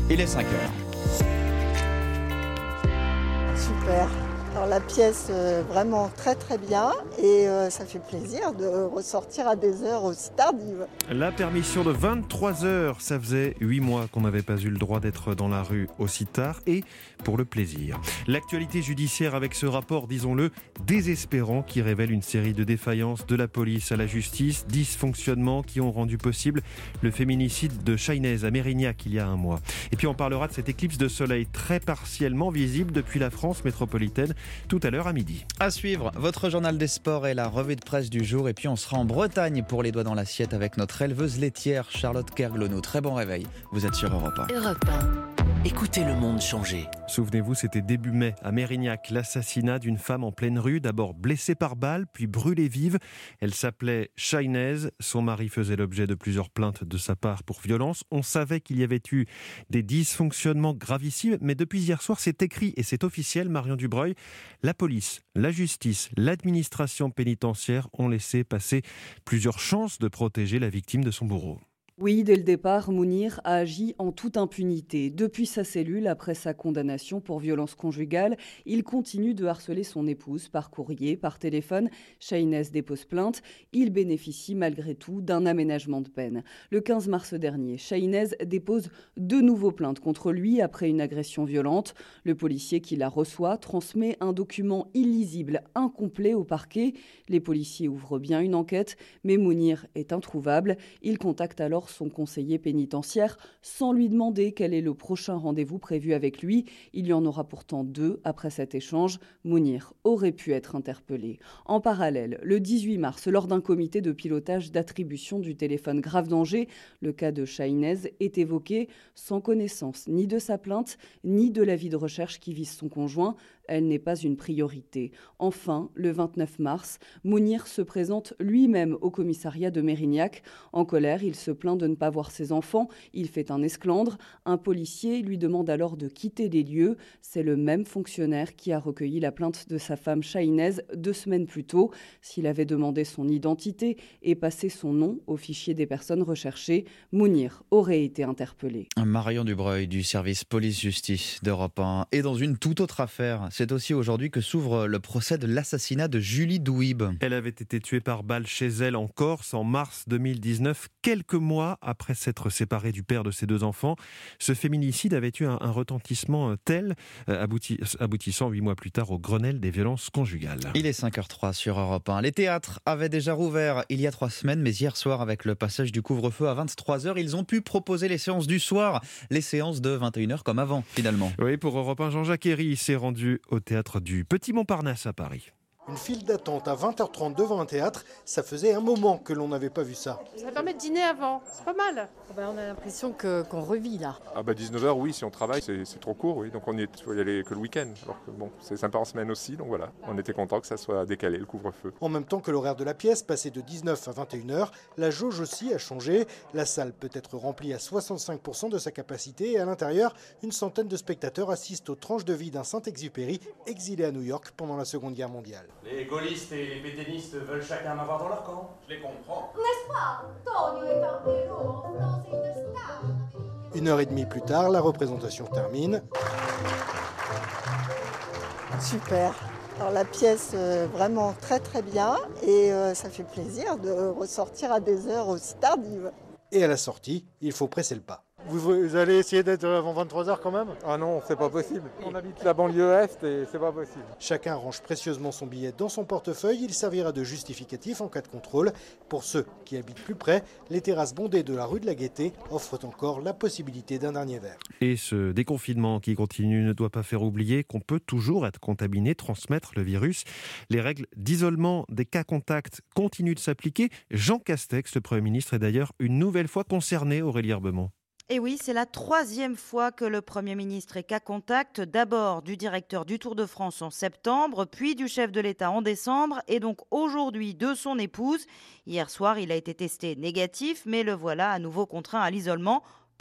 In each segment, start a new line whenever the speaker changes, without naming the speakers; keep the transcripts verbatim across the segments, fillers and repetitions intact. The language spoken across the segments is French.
Il est cinq heures.
Super. Alors la pièce euh, vraiment très très bien et euh, ça fait plaisir de ressortir à des heures aussi tardives.
La permission de vingt-trois heures, ça faisait huit mois qu'on n'avait pas eu le droit d'être dans la rue aussi tard et pour le plaisir. L'actualité judiciaire avec ce rapport, disons-le, désespérant qui révèle une série de défaillances de la police à la justice, dysfonctionnements qui ont rendu possible le féminicide de Chahinez à Mérignac il y a un mois. Et puis on parlera de cette éclipse de soleil très partiellement visible depuis la France métropolitaine tout à l'heure à midi.
À suivre, votre journal des sports et la revue de presse du jour. Et puis on sera en Bretagne pour les doigts dans l'assiette avec notre éleveuse laitière Charlotte Kerglono. Très bon réveil, vous êtes sur Europe un.
Europe un. Écoutez le monde changer.
Souvenez-vous, c'était début mai à Mérignac, l'assassinat d'une femme en pleine rue, d'abord blessée par balle, puis brûlée vive. Elle s'appelait Chahinez. Son mari faisait l'objet de plusieurs plaintes de sa part pour violence. On savait qu'il y avait eu des dysfonctionnements gravissimes, mais depuis hier soir, c'est écrit et c'est officiel, Marion Dubreuil. La police, la justice, l'administration pénitentiaire ont laissé passer plusieurs chances de protéger la victime de son bourreau.
Oui, dès le départ, Mounir a agi en toute impunité. Depuis sa cellule, après sa condamnation pour violence conjugale, il continue de harceler son épouse par courrier, par téléphone. Chahinez dépose plainte. Il bénéficie malgré tout d'un aménagement de peine. Le quinze mars dernier, Chahinez dépose de nouveaux plaintes contre lui après une agression violente. Le policier qui la reçoit transmet un document illisible, incomplet au parquet. Les policiers ouvrent bien une enquête, mais Mounir est introuvable. Il contacte alors son conseiller pénitentiaire sans lui demander quel est le prochain rendez-vous prévu avec lui. Il y en aura pourtant deux après cet échange. Mounir aurait pu être interpellé. En parallèle, le dix-huit mars, lors d'un comité de pilotage d'attribution du téléphone grave danger, le cas de Chahinez est évoqué sans connaissance ni de sa plainte, ni de l'avis de recherche qui vise son conjoint. Elle n'est pas une priorité. Enfin, le vingt-neuf mars, Mounir se présente lui-même au commissariat de Mérignac. En colère, il se plaint de ne pas voir ses enfants. Il fait un esclandre. Un policier lui demande alors de quitter les lieux. C'est le même fonctionnaire qui a recueilli la plainte de sa femme Chahinez deux semaines plus tôt. S'il avait demandé son identité et passé son nom au fichier des personnes recherchées, Mounir aurait été interpellé.
Marion Dubreuil du service police-justice d'Europe un. Et dans une toute autre affaire, c'est aussi aujourd'hui que s'ouvre le procès de l'assassinat de Julie Douib.
Elle avait été tuée par balle chez elle en Corse en mars deux mille dix-neuf, quelques mois après s'être séparée du père de ses deux enfants. Ce féminicide avait eu un, un retentissement tel, euh, abouti, aboutissant huit mois plus tard au Grenelle des violences conjugales.
Il est cinq heures trois sur Europe un. Les théâtres avaient déjà rouvert il y a trois semaines, mais hier soir, avec le passage du couvre-feu à vingt-trois heures, ils ont pu proposer les séances du soir, les séances de vingt et une heures comme avant, finalement.
Oui, pour Europe un, Jean-Jacques Herry s'est rendu au théâtre du Petit Montparnasse à Paris.
Une file d'attente à vingt heures trente devant un théâtre, ça faisait un moment que l'on n'avait pas vu ça.
Ça permet de dîner avant, c'est pas mal.
Oh ben on a l'impression que, qu'on revit là.
Ah bah dix-neuf heures oui, si on travaille, c'est, c'est trop court, oui. Donc on n'y faut y aller que le week-end. Alors que bon, c'est sympa en semaine aussi, donc voilà. On était content que ça soit décalé, le couvre-feu.
En même temps que l'horaire de la pièce, passé de dix-neuf à vingt et une heures, la jauge aussi a changé. La salle peut être remplie à soixante-cinq pour cent de sa capacité et à l'intérieur, une centaine de spectateurs assistent aux tranches de vie d'un Saint-Exupéry exilé à New York pendant la Seconde Guerre mondiale.
Les gaullistes et les pétainistes veulent chacun m'avoir dans leur camp. Je les comprends.
N'est-ce pas? Tonio est un héros, en France est une star.
Une heure et demie plus tard, la représentation termine.
Super. Alors la pièce euh, vraiment très très bien et euh, ça fait plaisir de ressortir à des heures aussi tardives.
Et à la sortie, il faut presser le pas. Vous, vous allez essayer d'être avant vingt-trois heures quand même ?
Ah non, c'est pas possible. On habite la banlieue est et c'est pas possible.
Chacun range précieusement son billet dans son portefeuille. Il servira de justificatif en cas de contrôle. Pour ceux qui habitent plus près, les terrasses bondées de la rue de la Gaîté offrent encore la possibilité d'un dernier verre.
Et ce déconfinement qui continue ne doit pas faire oublier qu'on peut toujours être contaminé, transmettre le virus. Les règles d'isolement des cas contacts continuent de s'appliquer. Jean Castex, le Premier ministre, est d'ailleurs une nouvelle fois concerné, Aurélie Herbemont.
Et oui, c'est la troisième fois que le Premier ministre est cas contact, d'abord du directeur du Tour de France en septembre, puis du chef de l'État en décembre, et donc aujourd'hui de son épouse. Hier soir, il a été testé négatif, mais le voilà à nouveau contraint à l'isolement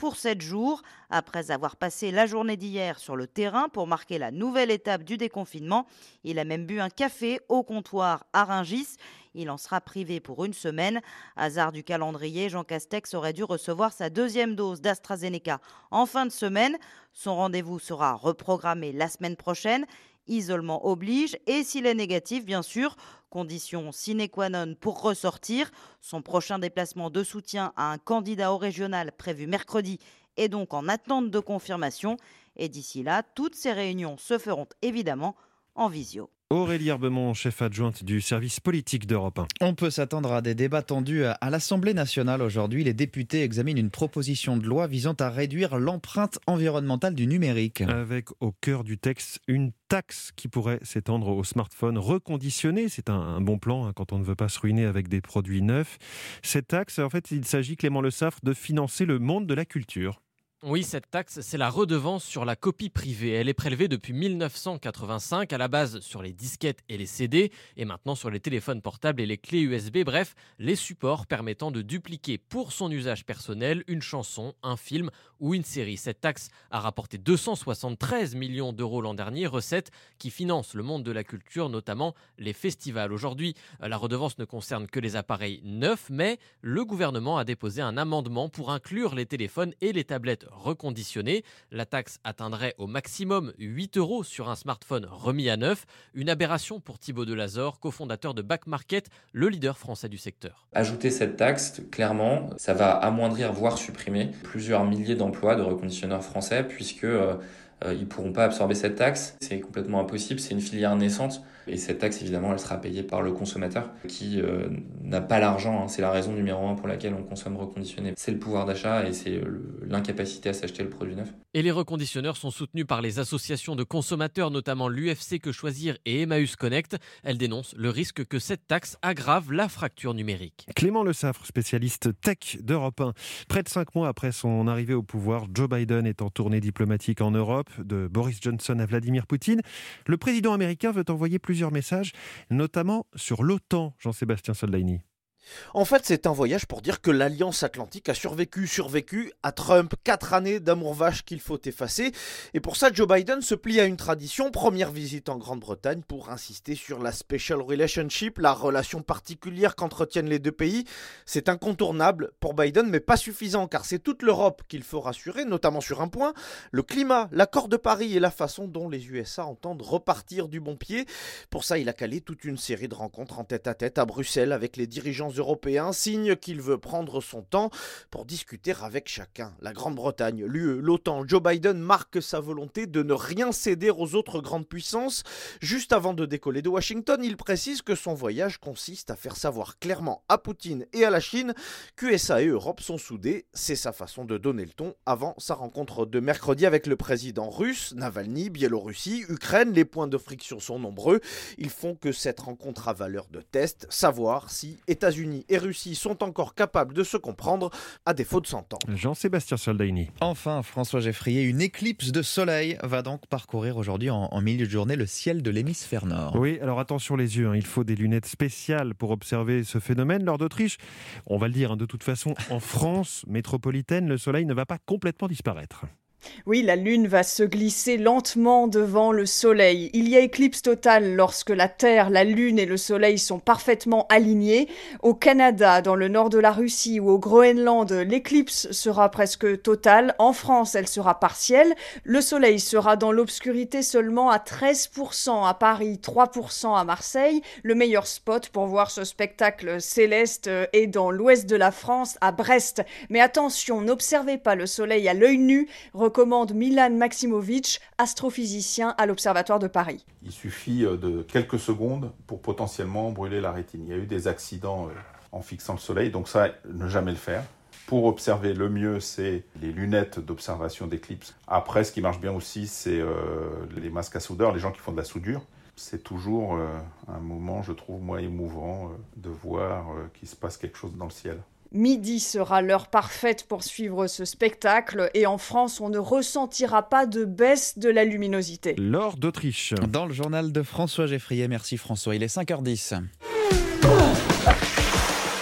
pour sept jours. Après avoir passé la journée d'hier sur le terrain pour marquer la nouvelle étape du déconfinement, il a même bu un café au comptoir à Rungis. Il en sera privé pour une semaine. Hasard du calendrier, Jean Castex aurait dû recevoir sa deuxième dose d'AstraZeneca en fin de semaine. Son rendez-vous sera reprogrammé la semaine prochaine. Isolement oblige et s'il est négatif, bien sûr, condition sine qua non pour ressortir. Son prochain déplacement de soutien à un candidat au régional prévu mercredi est donc en attente de confirmation. Et d'ici là, toutes ces réunions se feront évidemment en visio.
Aurélie Herbemont, chef adjointe du service politique d'Europe un.
On peut s'attendre à des débats tendus à l'Assemblée nationale aujourd'hui. Les députés examinent une proposition de loi visant à réduire l'empreinte environnementale du numérique.
Avec au cœur du texte une taxe qui pourrait s'étendre aux smartphones reconditionnés. C'est un, un bon plan hein, quand on ne veut pas se ruiner avec des produits neufs. Cette taxe, en fait, il s'agit, Clément Le Saffre, de financer le monde de la culture.
Oui, cette taxe, c'est la redevance sur la copie privée. Elle est prélevée depuis mille neuf cent quatre-vingt-cinq, à la base sur les disquettes et les C D, et maintenant sur les téléphones portables et les clés U S B, bref, les supports permettant de dupliquer pour son usage personnel une chanson, un film ou une série. Cette taxe a rapporté deux cent soixante-treize millions d'euros l'an dernier, recettes qui financent le monde de la culture, notamment les festivals. Aujourd'hui, la redevance ne concerne que les appareils neufs, mais le gouvernement a déposé un amendement pour inclure les téléphones et les tablettes reconditionnés. La taxe atteindrait au maximum huit euros sur un smartphone remis à neuf. Une aberration pour Thibaut Delazor, cofondateur de Back Market, le leader français du secteur.
Ajouter cette taxe, clairement, ça va amoindrir, voire supprimer plusieurs milliers d'emplois de reconditionneurs français, puisque euh, euh, ils ne pourront pas absorber cette taxe. C'est complètement impossible, c'est une filière naissante. Et cette taxe, évidemment, elle sera payée par le consommateur qui euh, n'a pas l'argent. Hein. C'est la raison numéro un pour laquelle on consomme reconditionné. C'est le pouvoir d'achat et c'est le, l'incapacité à s'acheter le produit neuf.
Et les reconditionneurs sont soutenus par les associations de consommateurs, notamment l'U F C Que Choisir et Emmaüs Connect. Elles dénoncent le risque que cette taxe aggrave la fracture numérique.
Clément Le Saffre, spécialiste tech d'Europe un. Près de cinq mois après son arrivée au pouvoir, Joe Biden est en tournée diplomatique en Europe, de Boris Johnson à Vladimir Poutine. Le président américain veut envoyer plus plusieurs messages, notamment sur l'OTAN, Jean-Sébastien Soldaini.
En fait, c'est un voyage pour dire que l'Alliance Atlantique a survécu, survécu à Trump. Quatre années d'amour vache qu'il faut effacer. Et pour ça, Joe Biden se plie à une tradition. Première visite en Grande-Bretagne pour insister sur la special relationship, la relation particulière qu'entretiennent les deux pays. C'est incontournable pour Biden, mais pas suffisant, car c'est toute l'Europe qu'il faut rassurer, notamment sur un point, le climat, l'accord de Paris et la façon dont les U S A entendent repartir du bon pied. Pour ça, il a calé toute une série de rencontres en tête-à-tête à Bruxelles avec les dirigeants européen, signe qu'il veut prendre son temps pour discuter avec chacun. La Grande-Bretagne, l'U E, l'OTAN, Joe Biden marque sa volonté de ne rien céder aux autres grandes puissances. Juste avant de décoller de Washington, il précise que son voyage consiste à faire savoir clairement à Poutine et à la Chine qu'U S A et Europe sont soudés. C'est sa façon de donner le ton avant sa rencontre de mercredi avec le président russe, Navalny, Biélorussie, Ukraine. Les points de friction sont nombreux. Ils font que cette rencontre a valeur de test, savoir si États-Unis et Russie sont encore capables de se comprendre à défaut de s'entendre.
Jean-Sébastien Soldaini.
Enfin, François Geffrier, une éclipse de soleil va donc parcourir aujourd'hui en, en milieu de journée le ciel de l'hémisphère nord.
Oui, alors attention les yeux, hein, il faut des lunettes spéciales pour observer ce phénomène. Lors d'Autriche, on va le dire hein, de toute façon, en France métropolitaine, le soleil ne va pas complètement disparaître.
Oui, la Lune va se glisser lentement devant le Soleil. Il y a éclipse totale lorsque la Terre, la Lune et le Soleil sont parfaitement alignés. Au Canada, dans le nord de la Russie ou au Groenland, l'éclipse sera presque totale. En France, elle sera partielle. Le Soleil sera dans l'obscurité seulement à treize pour cent à Paris, trois pour cent à Marseille. Le meilleur spot pour voir ce spectacle céleste est dans l'ouest de la France, à Brest. Mais attention, n'observez pas le Soleil à l'œil nu, recommande Milan Maximovic, astrophysicien à l'Observatoire de Paris.
Il suffit de quelques secondes pour potentiellement brûler la rétine. Il y a eu des accidents en fixant le soleil, donc ça, ne jamais le faire. Pour observer, le mieux, c'est les lunettes d'observation d'éclipse. Après, ce qui marche bien aussi, c'est euh, les masques à soudeur, les gens qui font de la soudure. C'est toujours euh, un moment, je trouve, moi, émouvant euh, de voir euh, qu'il se passe quelque chose dans le ciel.
Midi sera l'heure parfaite pour suivre ce spectacle et en France, on ne ressentira pas de baisse de la luminosité.
Lors d'Autriche.
Dans le journal de François Geffrier, merci François, il est cinq heures dix.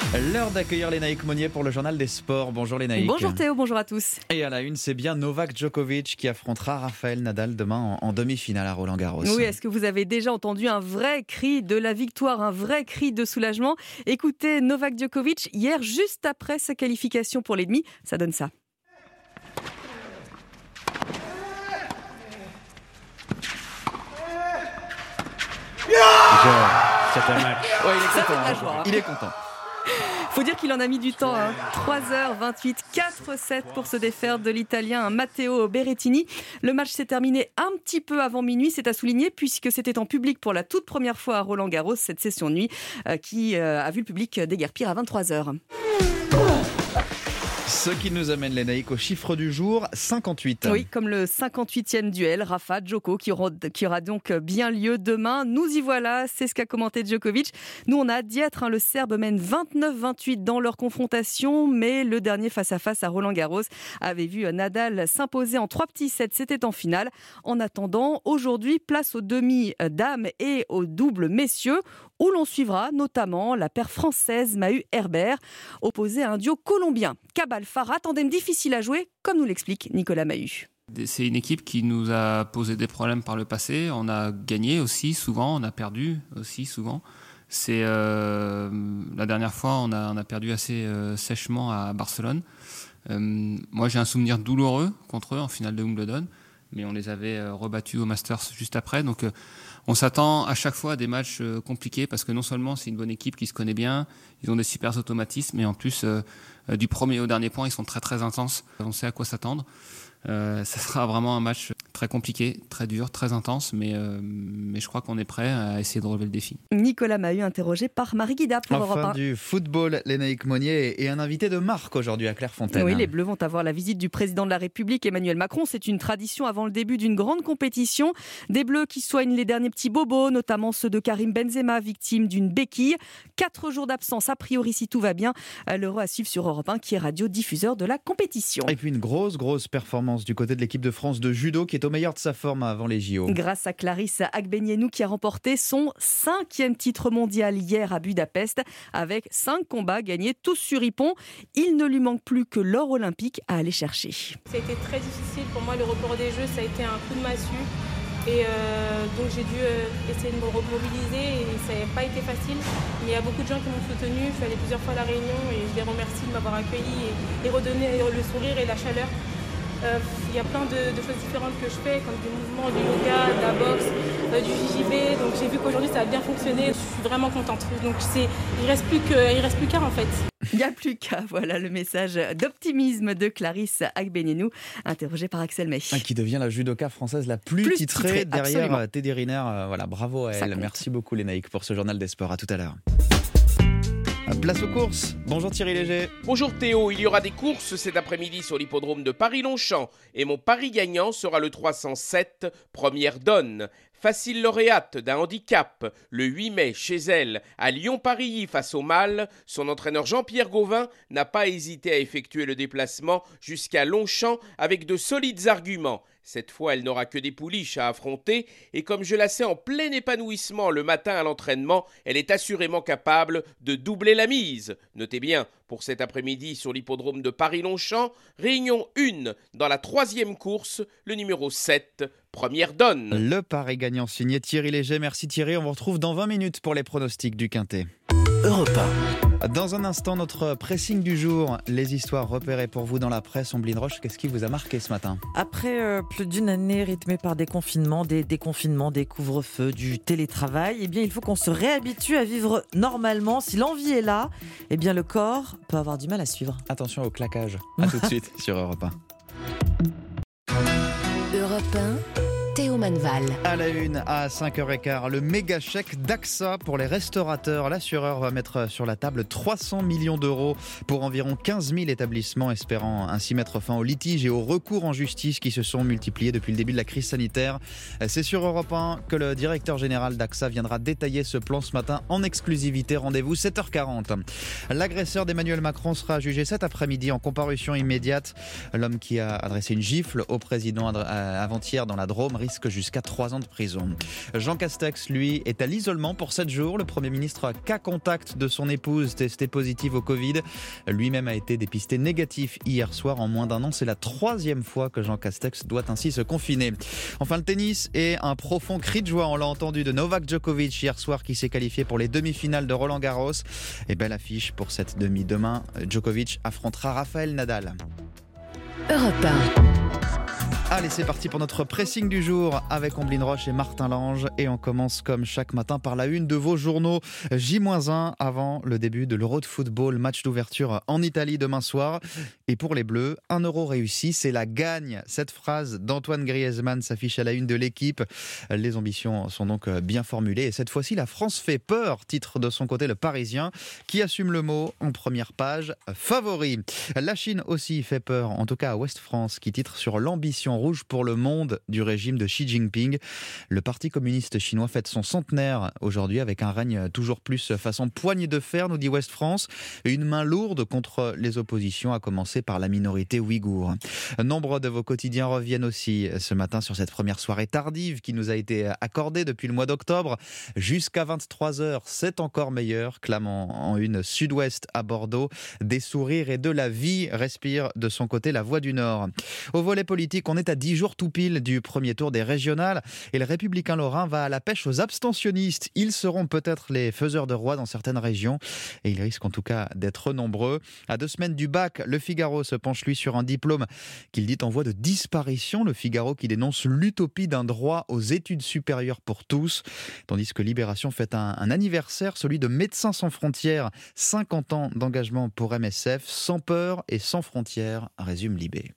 L'heure d'accueillir Lénaïque Monnier pour le journal des sports. Bonjour Lénaïque.
Bonjour Théo, bonjour à tous.
Et à la une, c'est bien Novak Djokovic qui affrontera Rafael Nadal demain en, en demi-finale à Roland-Garros.
Oui, est-ce que vous avez déjà entendu un vrai cri de la victoire, un vrai cri de soulagement? Écoutez Novak Djokovic hier, juste après sa qualification pour les demi, ça donne ça.
C'est un match. Ouais, il est content. Hein. Il est content.
Faut dire qu'il en a mis du temps, hein. trois heures vingt-huit, quatre sept pour se défaire de l'Italien Matteo Berrettini. Le match s'est terminé un petit peu avant minuit, c'est à souligner, puisque c'était en public pour la toute première fois à Roland-Garros, cette session de nuit euh, qui euh, a vu le public déguerpir à vingt-trois heures.
Ce qui nous amène, Lénaïque, au chiffre du jour, cinquante-huit.
Oui, comme le cinquante-huitième duel, Rafa Djoko, qui aura, qui aura donc bien lieu demain. Nous y voilà, c'est ce qu'a commenté Djokovic. Nous, on a hâte d'y être. Hein. Le Serbe mène vingt-neuf vingt-huit dans leur confrontation, mais le dernier face-à-face à Roland-Garros avait vu Nadal s'imposer en trois petits sets. C'était en finale. En attendant, aujourd'hui, place aux demi-dames et aux doubles messieurs, où l'on suivra notamment la paire française Mahut Herbert, opposée à un duo colombien. Cabal Farah, tandem difficile à jouer, comme nous l'explique Nicolas Mahut.
C'est une équipe qui nous a posé des problèmes par le passé. On a gagné aussi souvent, on a perdu aussi souvent. C'est euh, la dernière fois, on a, on a perdu assez euh, sèchement à Barcelone. Euh, moi, j'ai un souvenir douloureux contre eux en finale de Wimbledon, mais on les avait euh, rebattus au Masters juste après. Donc, euh, on s'attend à chaque fois à des matchs euh, compliqués parce que non seulement c'est une bonne équipe qui se connaît bien, ils ont des super automatismes, mais en plus, euh, euh, du premier au dernier point, ils sont très très intenses. On sait à quoi s'attendre. Euh, ça sera vraiment un match très compliqué, très dur, très intense, mais, euh, mais je crois qu'on est prêt à essayer de relever le défi.
Nicolas Mahut, interrogé par Marie Guida pour Europe un.
Enfin du football, Lénaïque Monnier et un invité de marque aujourd'hui à Clairefontaine.
Oui, les Bleus vont avoir la visite du président de la République, Emmanuel Macron. C'est une tradition avant le début d'une grande compétition. Des Bleus qui soignent les derniers petits bobos, notamment ceux de Karim Benzema, victime d'une béquille. Quatre jours d'absence, a priori, si tout va bien. L'Euro à suivre sur Europe un, qui est radio-diffuseur de la compétition.
Et puis une grosse, grosse performance du côté de l'équipe de France de judo qui est au meilleur de sa forme avant les J O.
Grâce à Clarisse Agbenienou qui a remporté son cinquième titre mondial hier à Budapest avec cinq combats gagnés tous sur Ippon. Il ne lui manque plus que l'or olympique à aller chercher.
Ça a été très difficile pour moi, le report des Jeux, ça a été un coup de massue. Et euh, donc j'ai dû euh, essayer de me remobiliser et ça n'a pas été facile. Mais il y a beaucoup de gens qui m'ont soutenu. Je suis allée plusieurs fois à La Réunion et je les remercie de m'avoir accueilli et, et redonner le sourire et la chaleur. Euh, il y a plein de, de choses différentes que je fais, comme du mouvement, du yoga, de la boxe, euh, du J J B. Donc j'ai vu qu'aujourd'hui ça a bien fonctionné. Je suis vraiment contente. Donc c'est, il reste plus que, il reste plus qu'à en fait.
Il n'y a plus qu'à, voilà le message d'optimisme de Clarisse Agbenienou, interrogée par Axel May.
Qui devient la judoka française la plus, plus titrée, titrée derrière absolument. Teddy Riner. Voilà, bravo à elle. Merci beaucoup Lénaïque pour ce journal des sports. À tout à l'heure. Place aux courses. Bonjour Thierry Léger.
Bonjour Théo, il y aura des courses cet après-midi sur l'hippodrome de Paris-Longchamp et mon pari gagnant sera le trois cent sept, Première Donne. Facile lauréate d'un handicap, le huit mai chez elle, à Lyon-Parilly face au Mâle, son entraîneur Jean-Pierre Gauvin n'a pas hésité à effectuer le déplacement jusqu'à Longchamp avec de solides arguments. Cette fois, elle n'aura que des pouliches à affronter et comme je la sais en plein épanouissement le matin à l'entraînement, elle est assurément capable de doubler la mise. Notez bien, pour cet après-midi sur l'hippodrome de Paris-Longchamp, réunion un dans la troisième course, le numéro sept, Première Donne.
Le pari gagnant signé Thierry Léger. Merci Thierry, on vous retrouve dans vingt minutes pour les pronostics du Quintet.
Europe un.
Dans un instant, notre pressing du jour, les histoires repérées pour vous dans la presse. Omblin Roche, qu'est-ce qui vous a marqué ce matin ?
Après euh, plus d'une année rythmée par des confinements, des déconfinements, des couvre-feux, du télétravail, eh bien, il faut qu'on se réhabitue à vivre normalement. Si l'envie est là, eh bien, le corps peut avoir du mal à suivre.
Attention au claquage. À tout de suite sur Europe un.
Europe un, Théo Manval.
À la une, à cinq heures quinze, le méga chèque d'A X A pour les restaurateurs. L'assureur va mettre sur la table trois cents millions d'euros pour environ quinze mille établissements, espérant ainsi mettre fin aux litiges et aux recours en justice qui se sont multipliés depuis le début de la crise sanitaire. C'est sur Europe un que le directeur général d'A X A viendra détailler ce plan ce matin en exclusivité. Rendez-vous sept heures quarante. L'agresseur d'Emmanuel Macron sera jugé cet après-midi en comparution immédiate. L'homme qui a adressé une gifle au président avant-hier dans la Drôme risque risque jusqu'à trois ans de prison. Jean Castex, lui, est à l'isolement pour sept jours. Le Premier ministre, cas contact de son épouse testée positive au Covid, lui-même a été dépisté négatif hier soir. En moins d'un an, c'est la troisième fois que Jean Castex doit ainsi se confiner. Enfin, le tennis et un profond cri de joie, on l'a entendu, de Novak Djokovic hier soir qui s'est qualifié pour les demi-finales de Roland Garros. Et belle affiche pour cette demi. Demain, Djokovic affrontera Rafael Nadal.
Europe un.
Allez, c'est parti pour notre pressing du jour avec Omblin Roche et Martin Lange. Et on commence comme chaque matin par la une de vos journaux. J moins un avant le début de l'Euro de football, match d'ouverture en Italie demain soir. Et pour les Bleus, un euro réussi, c'est la gagne. Cette phrase d'Antoine Griezmann s'affiche à la une de l'équipe. Les ambitions sont donc bien formulées. Et cette fois-ci, la France fait peur, titre de son côté le Parisien, qui assume le mot en première page, favori. La Chine aussi fait peur, en tout cas à Ouest France, qui titre sur l'ambition rouge pour le monde du régime de Xi Jinping. Le Parti communiste chinois fête son centenaire aujourd'hui avec un règne toujours plus façon poignée de fer, nous dit Ouest France. Une main lourde contre les oppositions, à commencer par la minorité ouïghour. Nombre de vos quotidiens reviennent aussi ce matin sur cette première soirée tardive qui nous a été accordée depuis le mois d'octobre. Jusqu'à vingt-trois heures, c'est encore meilleur, clame en une Sud-Ouest à Bordeaux. Des sourires et de la vie, respire de son côté la Voix du Nord. Au volet politique, on est à dix jours tout pile du premier tour des régionales et le Républicain lorrain va à la pêche aux abstentionnistes. Ils seront peut-être les faiseurs de roi dans certaines régions et ils risquent en tout cas d'être nombreux. À deux semaines du bac, le Figaro se penche lui sur un diplôme qu'il dit en voie de disparition. Le Figaro qui dénonce l'utopie d'un droit aux études supérieures pour tous, tandis que Libération fête un, un anniversaire, celui de Médecins sans frontières. cinquante ans d'engagement pour M S F, sans peur et sans frontières, résume Libé.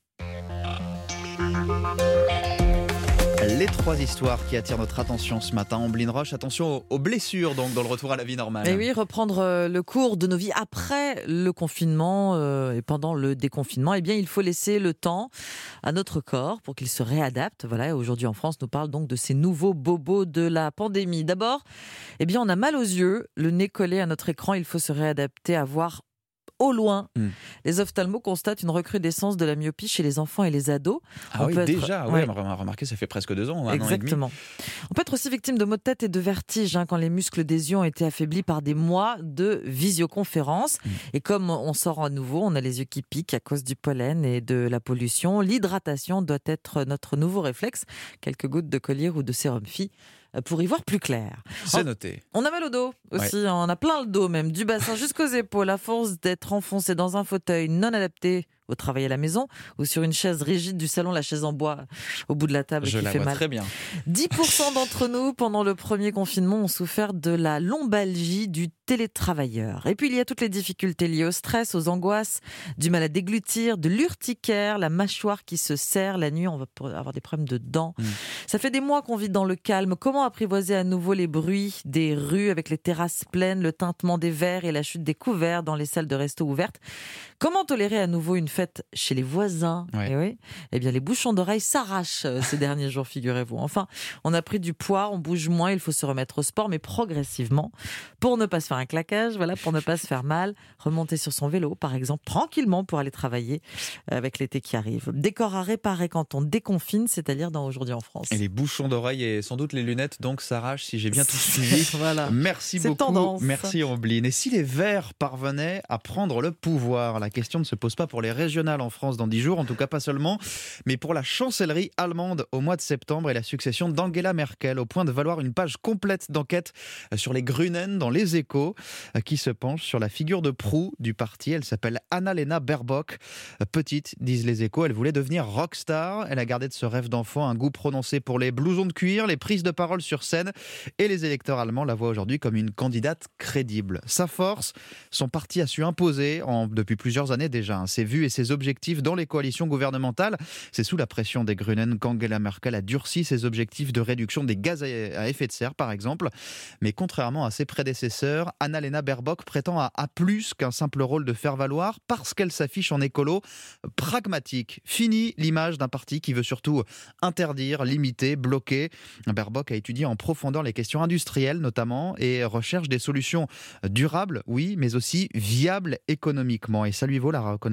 Les trois histoires qui attirent notre attention ce matin. Omblin Roche, attention aux, aux blessures donc dans le retour à la vie normale.
Et oui, reprendre le cours de nos vies après le confinement euh, et pendant le déconfinement, eh bien, il faut laisser le temps à notre corps pour qu'il se réadapte. Voilà, aujourd'hui en France, nous parle donc de ces nouveaux bobos de la pandémie. D'abord, eh bien, on a mal aux yeux, le nez collé à notre écran, il faut se réadapter à voir au loin. Mmh. Les ophtalmos constatent une recrudescence de la myopie chez les enfants et les ados.
Ah
on
oui,
peut
déjà,
être...
ouais.
ouais.
Remarquez, ça fait presque deux ans, un
Exactement.
an et demi.
On peut être aussi victime de maux de tête et de vertiges hein, quand les muscles des yeux ont été affaiblis par des mois de visioconférence. Mmh. Et comme on sort à nouveau, on a les yeux qui piquent à cause du pollen et de la pollution. L'hydratation doit être notre nouveau réflexe. Quelques gouttes de collyre ou de sérum phi pour y voir plus clair.
C'est noté.
On a mal au dos aussi, ouais. On a plein le dos même, du bassin jusqu'aux épaules, à force d'être enfoncé dans un fauteuil non adapté au travail à la maison ou sur une chaise rigide du salon, la chaise en bois au bout de la table
Je
qui
la
fait
vois
mal.
Très bien.
dix pour cent d'entre nous, pendant le premier confinement, ont souffert de la lombalgie du télétravailleur. Et puis il y a toutes les difficultés liées au stress, aux angoisses, du mal à déglutir, de l'urticaire, la mâchoire qui se serre la nuit, on va avoir des problèmes de dents. Mmh. Ça fait des mois qu'on vit dans le calme. Comment apprivoiser à nouveau les bruits des rues avec les terrasses pleines, le tintement des verres et la chute des couverts dans les salles de resto ouvertes? Comment tolérer à nouveau une fête chez les voisins?
Ouais.
Eh oui. Eh bien, les bouchons d'oreilles s'arrachent ces derniers jours, figurez-vous. Enfin, on a pris du poids, on bouge moins, il faut se remettre au sport, mais progressivement, pour ne pas se faire un claquage, voilà, pour ne pas se faire mal, remonter sur son vélo, par exemple, tranquillement pour aller travailler avec l'été qui arrive. Décor à réparer quand on déconfine, c'est-à-dire dans Aujourd'hui en France.
Et les bouchons d'oreilles et sans doute les lunettes, donc s'arrachent, si j'ai bien tout suivi.
Voilà.
Merci
C'est
beaucoup.
Tendance.
Merci Omblin. Et si les Verts parvenaient à prendre le pouvoir? La question ne se pose pas pour les régionales en France dans dix jours, en tout cas pas seulement, mais pour la chancellerie allemande au mois de septembre et la succession d'Angela Merkel, au point de valoir une page complète d'enquête sur les Grünen dans Les Échos, qui se penche sur la figure de proue du parti. Elle s'appelle Annalena Baerbock. Petite, disent Les Échos, elle voulait devenir rockstar. Elle a gardé de ce rêve d'enfant un goût prononcé pour les blousons de cuir, les prises de parole sur scène, et les électeurs allemands la voient aujourd'hui comme une candidate crédible. Sa force, son parti a su imposer en, depuis plusieurs années déjà hein, ses vues et ses objectifs dans les coalitions gouvernementales. C'est sous la pression des Grünen qu'Angela Merkel a durci ses objectifs de réduction des gaz à effet de serre, par exemple. Mais contrairement à ses prédécesseurs, Annalena Baerbock prétend à, à plus qu'un simple rôle de faire-valoir parce qu'elle s'affiche en écolo pragmatique. Fini l'image d'un parti qui veut surtout interdire, limiter, bloquer. Baerbock a étudié en profondeur les questions industrielles notamment et recherche des solutions durables, oui, mais aussi viables économiquement. Et ça lui vaut la reconnaissance d'une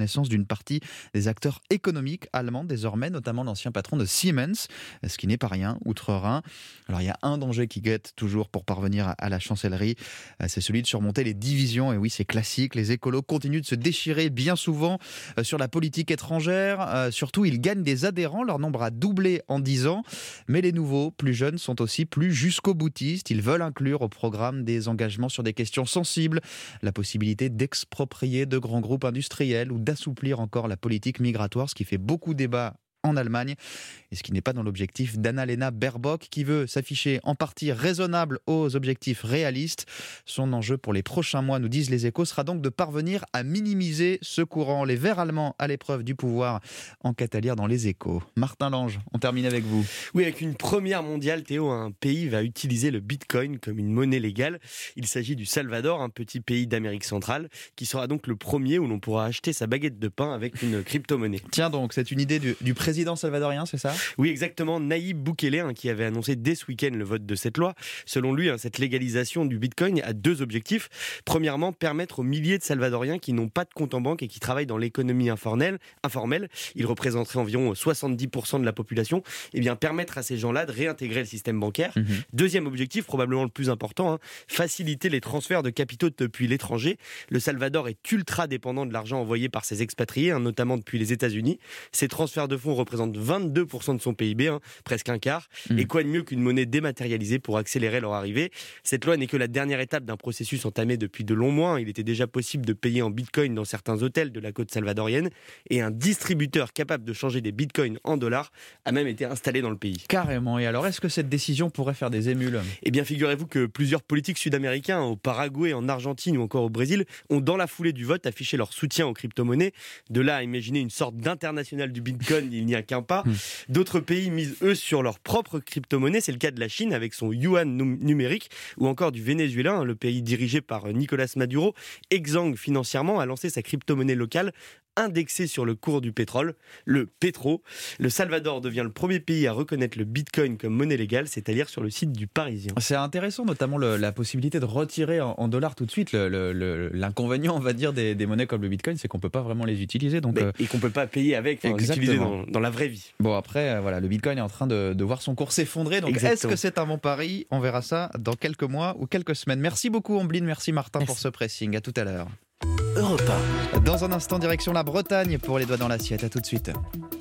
partie des acteurs économiques allemands désormais, notamment l'ancien patron de Siemens, ce qui n'est pas rien, outre-Rhin. Alors il y a un danger qui guette toujours pour parvenir à la chancellerie, c'est celui de surmonter les divisions. Et oui, c'est classique, les écolos continuent de se déchirer bien souvent sur la politique étrangère. Surtout, ils gagnent des adhérents, leur nombre a doublé en dix ans. Mais les nouveaux, plus jeunes, sont aussi plus jusqu'au boutiste. Ils veulent inclure au programme des engagements sur des questions sensibles, la possibilité d'exproprier de grands groupes industriels ou d'assouplir encore la politique migratoire, ce qui fait beaucoup débat en Allemagne, et ce qui n'est pas dans l'objectif d'Annalena Baerbock, qui veut s'afficher en partie raisonnable aux objectifs réalistes. Son enjeu pour les prochains mois, nous disent les Échos, sera donc de parvenir à minimiser ce courant. Les Verts allemands à l'épreuve du pouvoir, enquête à lire dans les Échos. Martin Lange, on termine avec vous.
Oui, avec une première mondiale, Théo, un pays va utiliser le Bitcoin comme une monnaie légale. Il s'agit du Salvador, un petit pays d'Amérique centrale, qui sera donc le premier où l'on pourra acheter sa baguette de pain avec une crypto-monnaie.
Tiens donc, c'est une idée du, du président président salvadorien, c'est ça ?
Oui, exactement. Nayib Bukele, hein, qui avait annoncé dès ce week-end le vote de cette loi. Selon lui, hein, cette légalisation du Bitcoin a deux objectifs. Premièrement, permettre aux milliers de Salvadoriens qui n'ont pas de compte en banque et qui travaillent dans l'économie informelle, informelle, ils représenteraient environ soixante-dix pour cent de la population, et bien permettre à ces gens-là de réintégrer le système bancaire. Mmh. Deuxième objectif, probablement le plus important, hein, faciliter les transferts de capitaux depuis l'étranger. Le Salvador est ultra dépendant de l'argent envoyé par ses expatriés, hein, notamment depuis les États-Unis. Ces transferts de fonds représentent vingt-deux pour cent de son P I B, hein, presque un quart. Mmh. Et quoi de mieux qu'une monnaie dématérialisée pour accélérer leur arrivée ? Cette loi n'est que la dernière étape d'un processus entamé depuis de longs mois. Il était déjà possible de payer en bitcoin dans certains hôtels de la côte salvadorienne, et un distributeur capable de changer des bitcoins en dollars a même été installé dans le pays.
Carrément. Et alors, est-ce que cette décision pourrait faire des émules ?
Eh bien, figurez-vous que plusieurs politiques sud-américains, au Paraguay, en Argentine ou encore au Brésil, ont dans la foulée du vote affiché leur soutien aux crypto-monnaies. De là à imaginer une sorte d'international du bitcoin, il n'y a qu'un pas. D'autres pays misent, eux, sur leur propre crypto-monnaie. C'est le cas de la Chine avec son yuan numérique, ou encore du Venezuela, le pays dirigé par Nicolas Maduro, exsangue financièrement, a lancé sa crypto-monnaie locale indexé sur le cours du pétrole, le Petro. Le Salvador devient le premier pays à reconnaître le Bitcoin comme monnaie légale, c'est à dire sur le site du Parisien.
C'est intéressant, notamment le, la possibilité de retirer en, en dollars tout de suite. Le, le, le, l'inconvénient, on va dire, des, des monnaies comme le Bitcoin, c'est qu'on ne peut pas vraiment les utiliser. Donc,
Mais, euh... Et qu'on ne peut pas payer avec, enfin, l'utiliser dans, dans la vraie vie.
Bon, après, euh, voilà, le Bitcoin est en train de, de voir son cours s'effondrer. Donc, Exactement. Est-ce que c'est un bon pari ? On verra ça dans quelques mois ou quelques semaines. Merci beaucoup, Ombline. Merci, Martin, merci. pour ce pressing. À tout à l'heure.
Europe un.
Dans un instant, direction la Bretagne pour les doigts dans l'assiette. À tout de suite.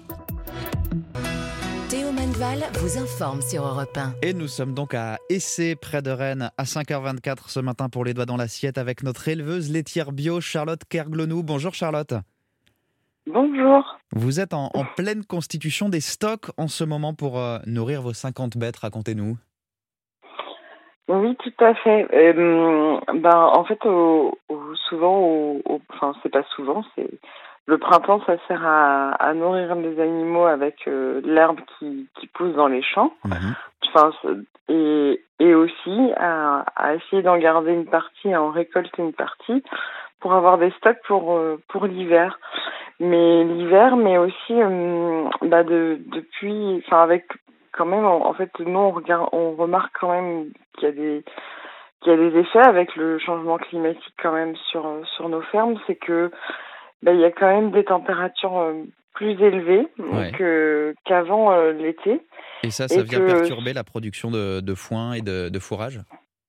Théo Manval vous informe sur Europe un.
Et nous sommes donc à Essé, près de Rennes, à cinq heures vingt-quatre ce matin pour les doigts dans l'assiette avec notre éleveuse laitière bio, Charlotte Kerglonou. Bonjour Charlotte.
Bonjour.
Vous êtes en, en pleine constitution des stocks en ce moment pour euh, nourrir vos cinquante bêtes, racontez-nous.
Oui, tout à fait. Euh, ben, en fait, au, au, souvent, au, au, enfin, c'est pas souvent, c'est le printemps, ça sert à, à nourrir les animaux avec euh, l'herbe qui, qui pousse dans les champs. Mmh. Enfin, et, et aussi à, à essayer d'en garder une partie, à en récolter une partie pour avoir des stocks pour euh, pour l'hiver. Mais l'hiver, mais aussi euh, bah de depuis, enfin avec quand même, en fait, nous, on, regarde, on remarque quand même qu'il y a des, qu'il y a des effets avec le changement climatique quand même sur, sur nos fermes. C'est que, ben, il y a quand même des températures plus élevées ouais. que, qu'avant euh, l'été.
Et ça, ça et vient que, perturber la production de, de foin et de, de fourrage ?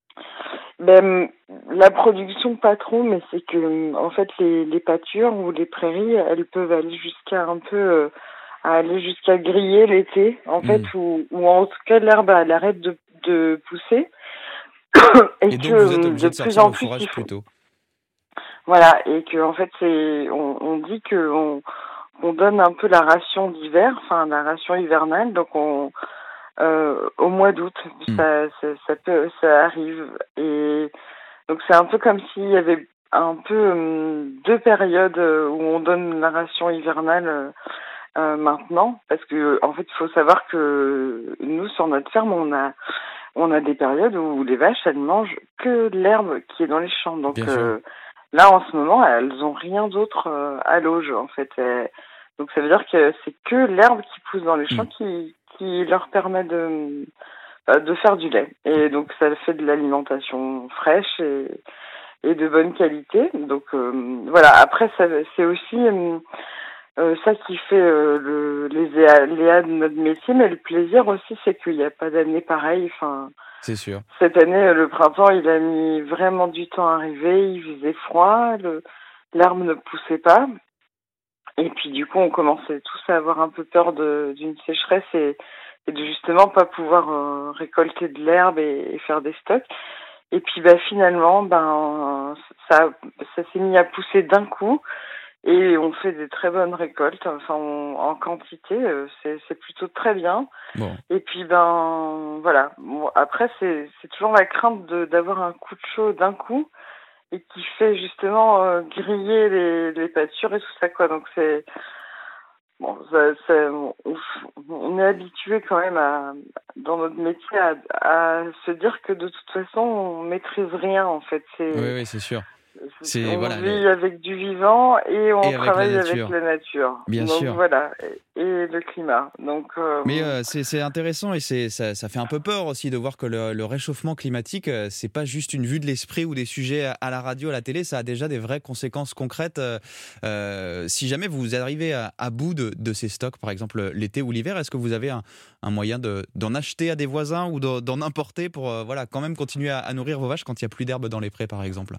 Ben, la production, pas trop, mais c'est que, en fait, les, les pâtures ou les prairies, elles peuvent aller jusqu'à un peu... Euh, à aller jusqu'à griller l'été, en fait, mmh. ou, ou en tout cas l'herbe elle arrête de, de pousser.
et, et donc que, vous êtes obligé de, de sortir le fourrage plus tôt.
Voilà, et que en fait c'est, on, on dit que on, on donne un peu la ration d'hiver, enfin la ration hivernale, donc on euh, au mois d'août, mmh. ça, ça, ça peut, ça arrive, et donc c'est un peu comme s'il y avait un peu hum, deux périodes où on donne la ration hivernale. Euh, Euh, maintenant, parce que en fait, il faut savoir que nous, sur notre ferme, on a on a des périodes où les vaches, elles mangent que l'herbe qui est dans les champs. Donc euh, là, en ce moment, elles ont rien d'autre euh, à l'auge, en fait. Et, donc ça veut dire que c'est que l'herbe qui pousse dans les champs mmh. qui qui leur permet de de faire du lait. Et donc ça fait de l'alimentation fraîche et et de bonne qualité. Donc euh, voilà. Après, ça, c'est aussi euh, euh, ça qui fait euh, le, les aléas de notre métier, mais le plaisir aussi, c'est qu'il n'y a pas d'année pareille. Enfin,
C'est sûr.
cette année, le printemps, il a mis vraiment du temps à arriver, il faisait froid, le, l'herbe ne poussait pas. Et puis du coup, on commençait tous à avoir un peu peur de, d'une sécheresse et, et de justement pas pouvoir euh, récolter de l'herbe et, et faire des stocks. Et puis bah finalement, ben ça, ça s'est mis à pousser d'un coup et on fait des très bonnes récoltes. Enfin, on- en quantité, euh, c'est, c'est plutôt très bien.
Bon.
Et puis ben voilà. Bon, après, c'est, c'est toujours la crainte de, d'avoir un coup de chaud d'un coup et qui fait justement euh, griller les, les pâtures et tout ça quoi. Donc c'est bon, ça, ça, on, on est habitué quand même à dans notre métier à, à se dire que de toute façon on maîtrise rien en fait. C'est
Oui, oui, c'est sûr. C'est
on
voilà.
vit
le-
avec du vivant et on
Et avec la
travaille
nature.
avec la nature.
Bien
Donc
sûr.
voilà et, et le climat. Donc euh,
Mais euh, c'est c'est intéressant et c'est ça, ça fait un peu peur aussi de voir que le, le réchauffement climatique, euh, c'est pas juste une vue de l'esprit ou des sujets à, à la radio, à la télé, ça a déjà des vraies conséquences concrètes. Euh, euh, si jamais vous arrivez à, à bout de, de ces stocks, par exemple l'été ou l'hiver, est-ce que vous avez un, un moyen de, d'en acheter à des voisins ou de- d'en importer pour euh, voilà, quand même continuer à, à nourrir vos vaches quand il n'y a plus d'herbe dans les prés, par exemple?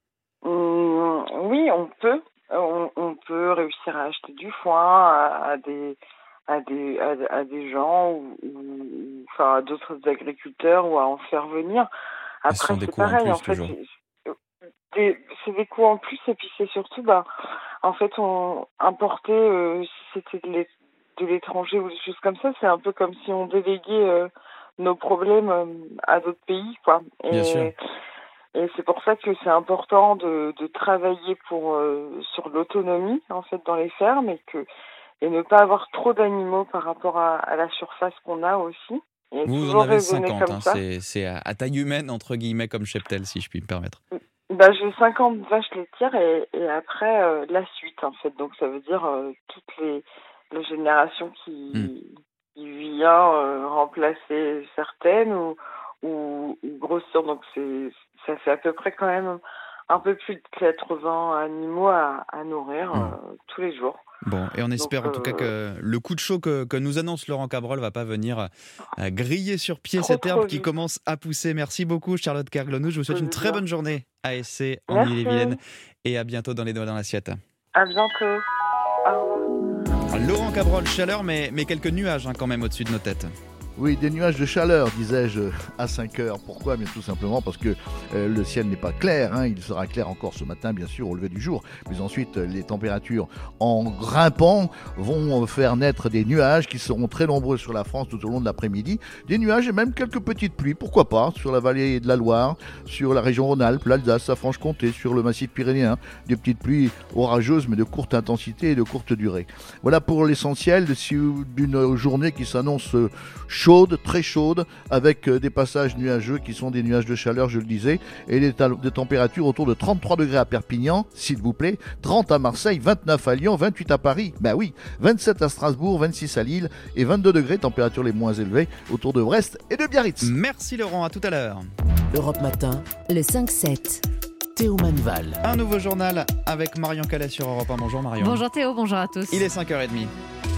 hum, oui, on peut. On, on peut réussir à acheter du foin à, à des à des à, à des gens ou, ou- ou- enfin à d'autres agriculteurs ou à en faire venir.
Mais ce
Après
sont des
c'est
coûts en
pareil
plus
en fait.
toujours.
C'est des, c'est des coûts en plus et puis c'est surtout bah en fait on importait euh, si c'était de l'é- de l'étranger ou des choses comme ça, c'est un peu comme si on déléguait euh, nos problèmes euh, à d'autres pays quoi.
Bien sûr.
Et et c'est pour ça que c'est important de, de travailler pour euh, sur l'autonomie en fait dans les fermes et que et ne pas avoir trop d'animaux par rapport à, à la surface qu'on a aussi. Et
Vous, vous en
toujours
avez
raisonner
cinquante,
comme
hein,
ça.
c'est c'est à, à taille humaine, entre guillemets, comme cheptel, si je puis me permettre.
Bah, j'ai cinquante vaches laitières et, et après euh, la suite en fait. Donc ça veut dire euh, toutes les, les générations qui,
Hmm.
qui vient euh, remplacer certaines ou, ou, ou grossir. Donc c'est ça fait à peu près quand même un peu plus de quatre-vingts animaux à, à nourrir
Hmm.
euh, tous les jours.
Bon, et on espère
Donc,
en tout cas
euh,
que le coup de chaud que, que nous annonce Laurent Cabrol va pas venir euh, griller sur pied
Trop,
cette herbe
trop
qui
vite.
commence à pousser. Merci beaucoup Charlotte Kerglonou. Je vous souhaite une très bonne journée à S C en
Merci.
Ille-et-Vilaine et à bientôt dans les doigts dans l'assiette.
À bientôt. Au revoir.
Laurent Cabrol, chaleur mais, mais quelques nuages hein, quand même au-dessus de nos têtes.
Oui, des nuages de chaleur, disais-je, à cinq heures. Pourquoi ? Bien tout simplement parce que euh, le ciel n'est pas clair. Hein. Il sera clair encore ce matin, bien sûr, au lever du jour. Mais ensuite, les températures, en grimpant, vont faire naître des nuages qui seront très nombreux sur la France tout au long de l'après-midi. Des nuages et même quelques petites pluies, pourquoi pas, sur la vallée de la Loire, sur la région Rhône-Alpes, l'Alsace, la Franche-Comté, sur le massif pyrénéen. Des petites pluies orageuses, mais de courte intensité et de courte durée. Voilà pour l'essentiel d'une journée qui s'annonce chaude, très chaude, avec des passages nuageux qui sont des nuages de chaleur, je le disais, et des, ta- des températures autour de trente-trois degrés à Perpignan, s'il vous plaît, trente à Marseille, vingt-neuf à Lyon, vingt-huit à Paris, ben oui, vingt-sept à Strasbourg, vingt-six à Lille, et vingt-deux degrés, températures les moins élevées, autour de Brest et de Biarritz.
Merci Laurent, à tout à l'heure.
Europe Matin, le cinq sept. Théo Manval.
Un nouveau journal avec Marion Calais sur Europe un. Bonjour Marion.
Bonjour Théo, bonjour à tous.
Il est cinq heures trente.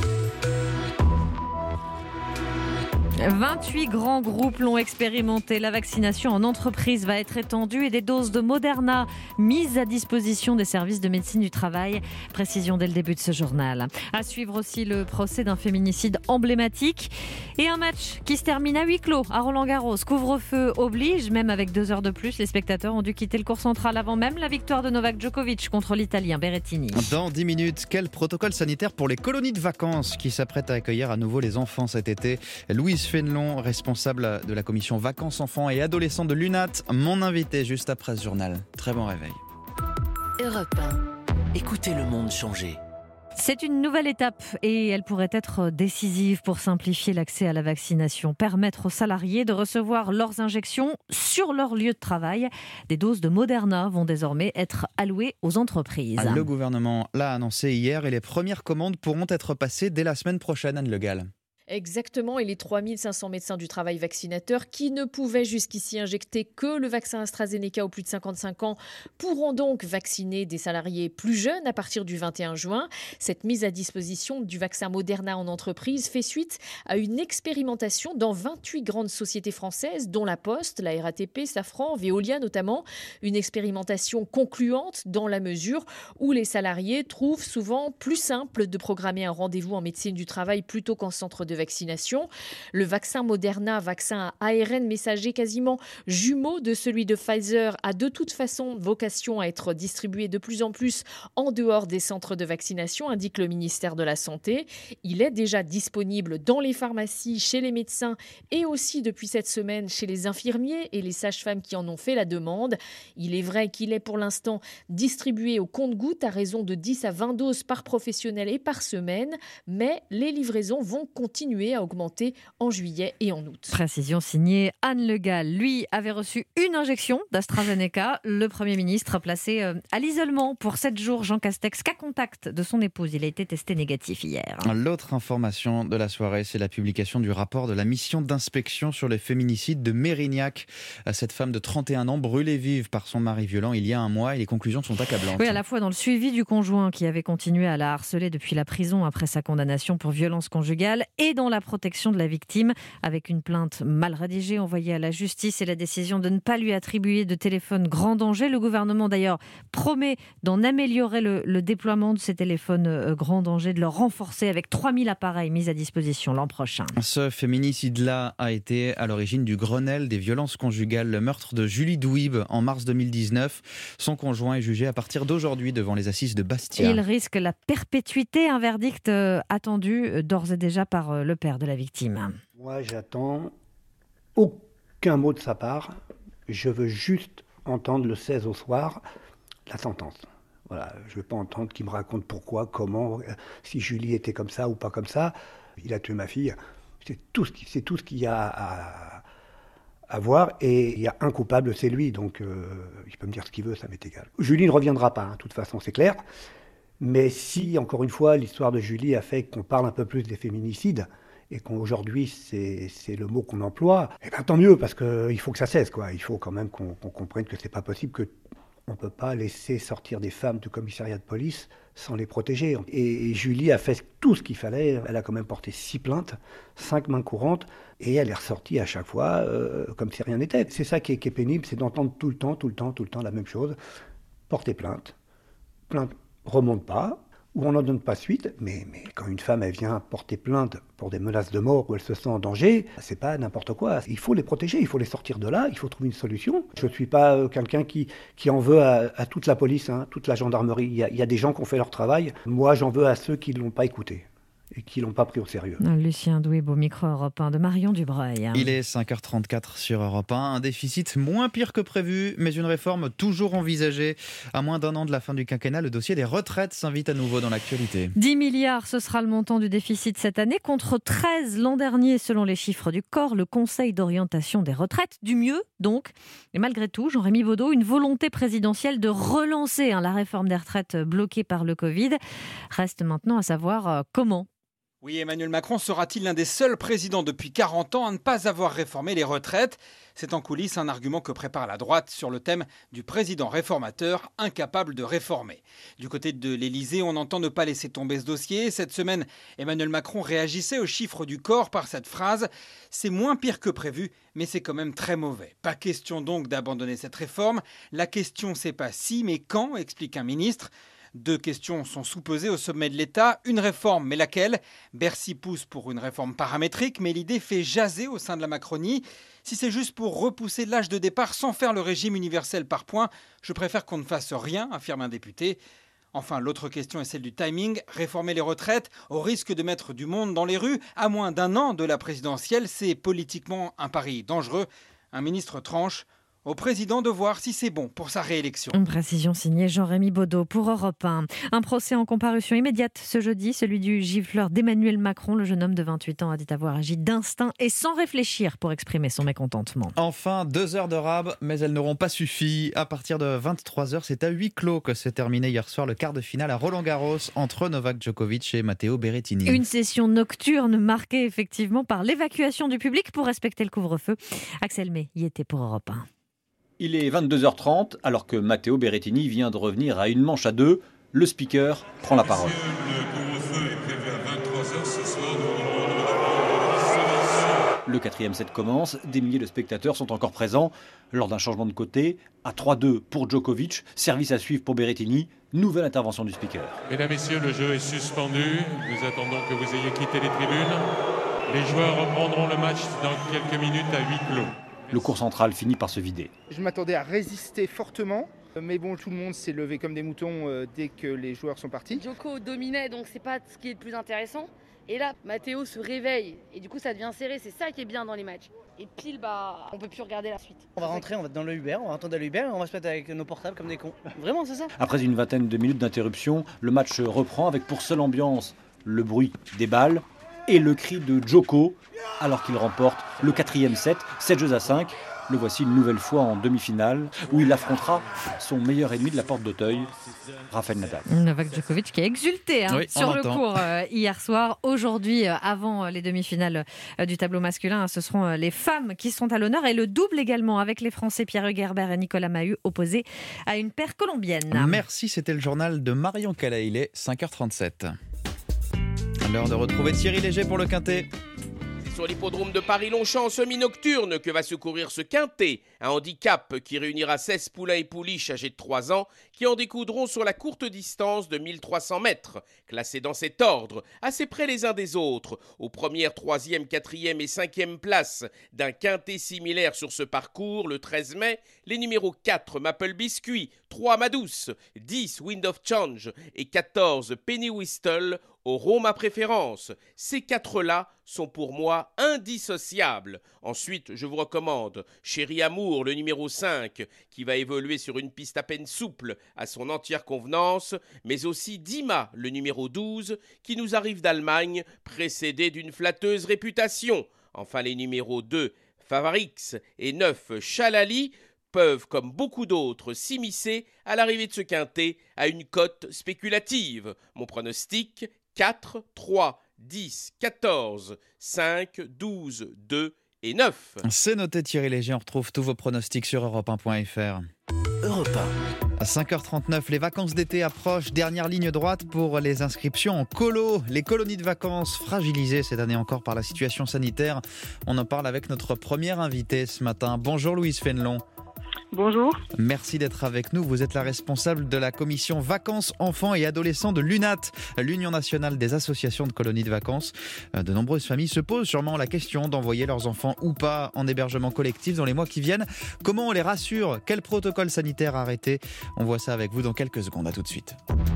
vingt-huit grands groupes l'ont expérimenté. La vaccination en entreprise va être étendue et des doses de Moderna mises à disposition des services de médecine du travail. Précision dès le début de ce journal. À suivre aussi le procès d'un féminicide emblématique et un match qui se termine à huis clos à Roland-Garros. Couvre-feu oblige, même avec deux heures de plus. Les spectateurs ont dû quitter le court central avant même la victoire de Novak Djokovic contre l'Italien Berrettini.
Dans dix minutes, quel protocole sanitaire pour les colonies de vacances qui s'apprêtent à accueillir à nouveau les enfants cet été? Louise Fénelon, responsable de la commission vacances enfants et adolescents de l'U N A T, mon invité juste après ce journal. Très bon réveil.
Europe un.
Écoutez le monde changer.
C'est une nouvelle étape et elle pourrait être décisive pour simplifier l'accès à la vaccination, permettre aux salariés de recevoir leurs injections sur leur lieu de travail. Des doses de Moderna vont désormais être allouées aux entreprises.
Le gouvernement l'a annoncé hier et les premières commandes pourront être passées dès la semaine prochaine, Anne Le Gall.
Exactement, et les trois mille cinq cents médecins du travail vaccinateurs qui ne pouvaient jusqu'ici injecter que le vaccin AstraZeneca aux plus de cinquante-cinq ans pourront donc vacciner des salariés plus jeunes à partir du vingt et un juin. Cette mise à disposition du vaccin Moderna en entreprise fait suite à une expérimentation dans vingt-huit grandes sociétés françaises, dont La Poste, la R A T P, Safran, Veolia notamment. Une expérimentation concluante dans la mesure où les salariés trouvent souvent plus simple de programmer un rendez-vous en médecine du travail plutôt qu'en centre de vaccination. Le vaccin Moderna, vaccin à A R N messager quasiment jumeau de celui de Pfizer, a de toute façon vocation à être distribué de plus en plus en dehors des centres de vaccination, indique le ministère de la Santé. Il est déjà disponible dans les pharmacies, chez les médecins et aussi depuis cette semaine chez les infirmiers et les sages-femmes qui en ont fait la demande. Il est vrai qu'il est pour l'instant distribué au compte-gouttes à raison de dix à vingt doses par professionnel et par semaine, mais les livraisons vont continuer à augmenter en juillet et en août.
Précision signée Anne Le Gall. Lui avait reçu une injection d'AstraZeneca. Le Premier ministre placé à l'isolement pour sept jours. Jean Castex, cas contact de son épouse. Il a été testé négatif hier.
L'autre information de la soirée, c'est la publication du rapport de la mission d'inspection sur les féminicides de Mérignac. Cette femme de trente et un ans brûlée vive par son mari violent il y a un mois et les conclusions sont accablantes.
Oui, à la fois dans le suivi du conjoint qui avait continué à la harceler depuis la prison après sa condamnation pour violence conjugale et dans la protection de la victime avec une plainte mal rédigée envoyée à la justice et la décision de ne pas lui attribuer de téléphone grand danger. Le gouvernement d'ailleurs promet d'en améliorer le, le déploiement de ces téléphones euh, grand danger, de le renforcer avec trois mille appareils mis à disposition l'an prochain.
Ce féminicide-là a été à l'origine du Grenelle des violences conjugales, le meurtre de Julie Douib en mars deux mille dix-neuf. Son conjoint est jugé à partir d'aujourd'hui devant les assises de Bastia.
Il risque la perpétuité, un verdict euh, attendu euh, d'ores et déjà par euh, le père de la victime.
Moi, j'attends aucun mot de sa part. Je veux juste entendre le seize au soir la sentence. Voilà, je ne veux pas entendre qu'il me raconte pourquoi, comment, si Julie était comme ça ou pas comme ça. Il a tué ma fille. C'est tout ce, qui, c'est tout ce qu'il y a à, à voir. Et il y a un coupable, c'est lui. Donc, euh, il peut me dire ce qu'il veut, ça m'est égal. Julie ne reviendra pas, hein, de toute façon, c'est clair. Mais si, encore une fois, l'histoire de Julie a fait qu'on parle un peu plus des féminicides, et qu'aujourd'hui c'est, c'est le mot qu'on emploie, eh ben, tant mieux, parce qu'il faut que ça cesse, quoi. Il faut quand même qu'on, qu'on comprenne que c'est pas possible, qu'on ne peut pas laisser sortir des femmes du commissariat de police sans les protéger. Et, et Julie a fait tout ce qu'il fallait. Elle a quand même porté six plaintes, cinq mains courantes, et elle est ressortie à chaque fois euh, comme si rien n'était. C'est ça qui est, qui est pénible, c'est d'entendre tout le temps, tout le temps, tout le temps la même chose. Porter plainte, plainte remonte pas, ou on n'en donne pas suite, mais, mais quand une femme elle vient porter plainte pour des menaces de mort où elle se sent en danger, c'est pas n'importe quoi. Il faut les protéger, il faut les sortir de là, il faut trouver une solution. Je ne suis pas euh, quelqu'un qui, qui en veut à, à toute la police, hein, toute la gendarmerie. Il y, a, il y a des gens qui ont fait leur travail. Moi, j'en veux à ceux qui ne l'ont pas écouté et qui ne l'ont pas pris au sérieux.
Lucien Douib au micro Europe un de Marion Dubreuil.
Il est cinq heures trente-quatre sur Europe un. Un déficit moins pire que prévu, mais une réforme toujours envisagée. À moins d'un an de la fin du quinquennat, le dossier des retraites s'invite à nouveau dans l'actualité.
dix milliards, ce sera le montant du déficit cette année, contre treize l'an dernier selon les chiffres du corps, le Conseil d'orientation des retraites. Du mieux donc. Et malgré tout, Jean-Rémy Baudot, une volonté présidentielle de relancer hein, la réforme des retraites bloquée par le Covid. Reste maintenant à savoir euh, comment.
Oui, Emmanuel Macron sera-t-il l'un des seuls présidents depuis quarante ans à ne pas avoir réformé les retraites ? C'est en coulisses un argument que prépare la droite sur le thème du président réformateur incapable de réformer. Du côté de l'Élysée, on entend ne pas laisser tomber ce dossier. Cette semaine, Emmanuel Macron réagissait aux chiffres du corps par cette phrase « C'est moins pire que prévu, mais c'est quand même très mauvais ». Pas question donc d'abandonner cette réforme. La question, c'est pas si, mais quand, explique un ministre. Deux questions sont sous-pesées au sommet de l'État. Une réforme, mais laquelle ? Bercy pousse pour une réforme paramétrique, mais l'idée fait jaser au sein de la Macronie. Si c'est juste pour repousser l'âge de départ sans faire le régime universel par points, je préfère qu'on ne fasse rien, affirme un député. Enfin, l'autre question est celle du timing. Réformer les retraites, au risque de mettre du monde dans les rues, à moins d'un an de la présidentielle, c'est politiquement un pari dangereux. Un ministre tranche. au président de voir si c'est bon pour sa réélection.
Une précision signée Jean-Rémy Baudot pour Europe un. Un procès en comparution immédiate ce jeudi, celui du gifleur d'Emmanuel Macron. Le jeune homme de vingt-huit ans a dit avoir agi d'instinct et sans réfléchir pour exprimer son mécontentement.
Enfin, deux heures de rab, mais elles n'auront pas suffi. À partir de vingt-trois heures, c'est à huis clos que s'est terminé hier soir le quart de finale à Roland-Garros entre Novak Djokovic et Matteo Berrettini.
Une session nocturne marquée effectivement par l'évacuation du public pour respecter le couvre-feu. Axel May y était pour Europe un.
Il est vingt-deux heures trente alors que Matteo Berrettini vient de revenir à une manche à deux. Le speaker prend la parole. Le quatrième set commence, des milliers de spectateurs sont encore présents. Lors d'un changement de côté, à trois deux pour Djokovic, service à suivre pour Berrettini, nouvelle intervention du speaker.
Mesdames, Messieurs, le jeu est suspendu. Nous attendons que vous ayez quitté les tribunes. Les joueurs reprendront le match dans quelques minutes à huis clos.
Le court central finit par se vider.
Je m'attendais à résister fortement, mais bon, tout le monde s'est levé comme des moutons euh, dès que les joueurs sont partis.
Djoko dominait, donc c'est pas ce qui est le plus intéressant. Et là, Matteo se réveille, et du coup ça devient serré, c'est ça qui est bien dans les matchs. Et pile, bah, on peut plus regarder la suite.
On va rentrer, on va dans le Uber, on va attendre à l'Uber et on va se mettre avec nos portables comme des cons. Vraiment, c'est ça.
Après une vingtaine de minutes d'interruption, le match reprend avec pour seule ambiance le bruit des balles et le cri de Djoko alors qu'il remporte le quatrième set, sept jeux à cinq. Le voici une nouvelle fois en demi-finale où il affrontera son meilleur ennemi de la porte d'Auteuil, Rafael Nadal.
Novak Djokovic qui a exulté hein,
oui,
sur le court euh, hier soir. Aujourd'hui, euh, avant les demi-finales euh, du tableau masculin, hein, ce seront euh, les femmes qui seront à l'honneur et le double également avec les Français Pierre Gerber et Nicolas Mahut opposés à une paire colombienne.
Merci, c'était le journal de Marion Calais, il est cinq heures trente-sept. L'heure de retrouver Thierry Léger pour le Quintet.
Sur l'hippodrome de Paris-Longchamp en semi-nocturne que va secourir ce quintet. Un handicap qui réunira seize poulains et pouliches âgés de trois ans qui en découdront sur la courte distance de mille trois cents mètres. Classés dans cet ordre, assez près les uns des autres, aux premières, troisième, quatrième et cinquième places d'un quintet similaire sur ce parcours, le treize mai, les numéros quatre Maple Biscuit, trois Madouce, dix Wind of Change et quatorze Penny Whistle auront ma préférence. Ces quatre-là sont pour moi indissociables. Ensuite, je vous recommande Chéri Amour, le numéro cinq, qui va évoluer sur une piste à peine souple à son entière convenance, mais aussi Dima, le numéro douze, qui nous arrive d'Allemagne, précédé d'une flatteuse réputation. Enfin, les numéros deux, Favarix, et neuf, Chalali, peuvent, comme beaucoup d'autres, s'immiscer à l'arrivée de ce quintet à une cote spéculative. Mon pronostic, quatre, trois, dix, quatorze, cinq, douze, deux et neuf.
C'est noté Thierry Léger, on retrouve tous vos pronostics sur europe un point f r.
Europe un.
À cinq heures trente-neuf, les vacances d'été approchent. Dernière ligne droite pour les inscriptions en colo. Les colonies de vacances fragilisées cette année encore par la situation sanitaire. On en parle avec notre première invitée ce matin. Bonjour Louise Fénelon.
Bonjour.
Merci d'être avec nous. Vous êtes la responsable de la commission vacances, enfants et adolescents de l'U N A T, l'Union nationale des associations de colonies de vacances. De nombreuses familles se posent sûrement la question d'envoyer leurs enfants ou pas en hébergement collectif dans les mois qui viennent. Comment on les rassure? Quel protocole sanitaire arrêter? On voit ça avec vous dans quelques secondes. À tout de suite.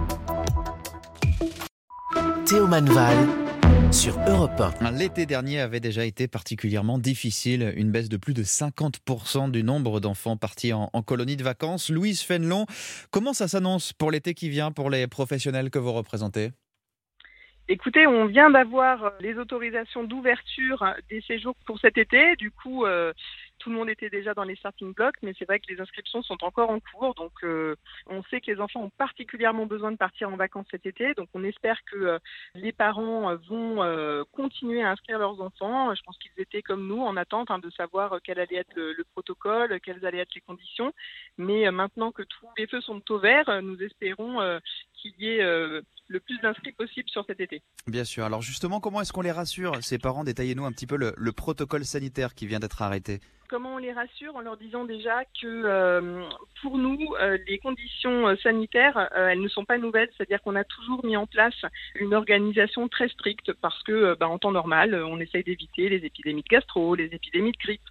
Théo Manval sur Europe un.
L'été dernier avait déjà été particulièrement difficile. Une baisse de plus de cinquante pour cent du nombre d'enfants partis en, en colonie de vacances. Louise Fénelon, comment ça s'annonce pour l'été qui vient pour les professionnels que vous représentez?
Écoutez, on vient d'avoir les autorisations d'ouverture des séjours pour cet été. Du coup, euh, tout le monde était déjà dans les starting blocks, mais c'est vrai que les inscriptions sont encore en cours. Donc, euh, on sait que les enfants ont particulièrement besoin de partir en vacances cet été. Donc, on espère que euh, les parents vont euh, continuer à inscrire leurs enfants. Je pense qu'ils étaient comme nous en attente hein, de savoir quel allait être le, le protocole, quelles allaient être les conditions. Mais euh, maintenant que tous les feux sont au vert, nous espérons euh, qu'il y ait euh, le plus d'inscrits possible sur cet été.
Bien sûr. Alors justement, comment est-ce qu'on les rassure, ces parents? Détaillez-nous un petit peu le, le protocole sanitaire qui vient d'être arrêté.
Comment on les rassure? En leur disant déjà que euh, pour nous, euh, les conditions sanitaires, euh, elles ne sont pas nouvelles. C'est-à-dire qu'on a toujours mis en place une organisation très stricte parce que, euh, bah, en temps normal, on essaye d'éviter les épidémies de gastro, les épidémies de grippe.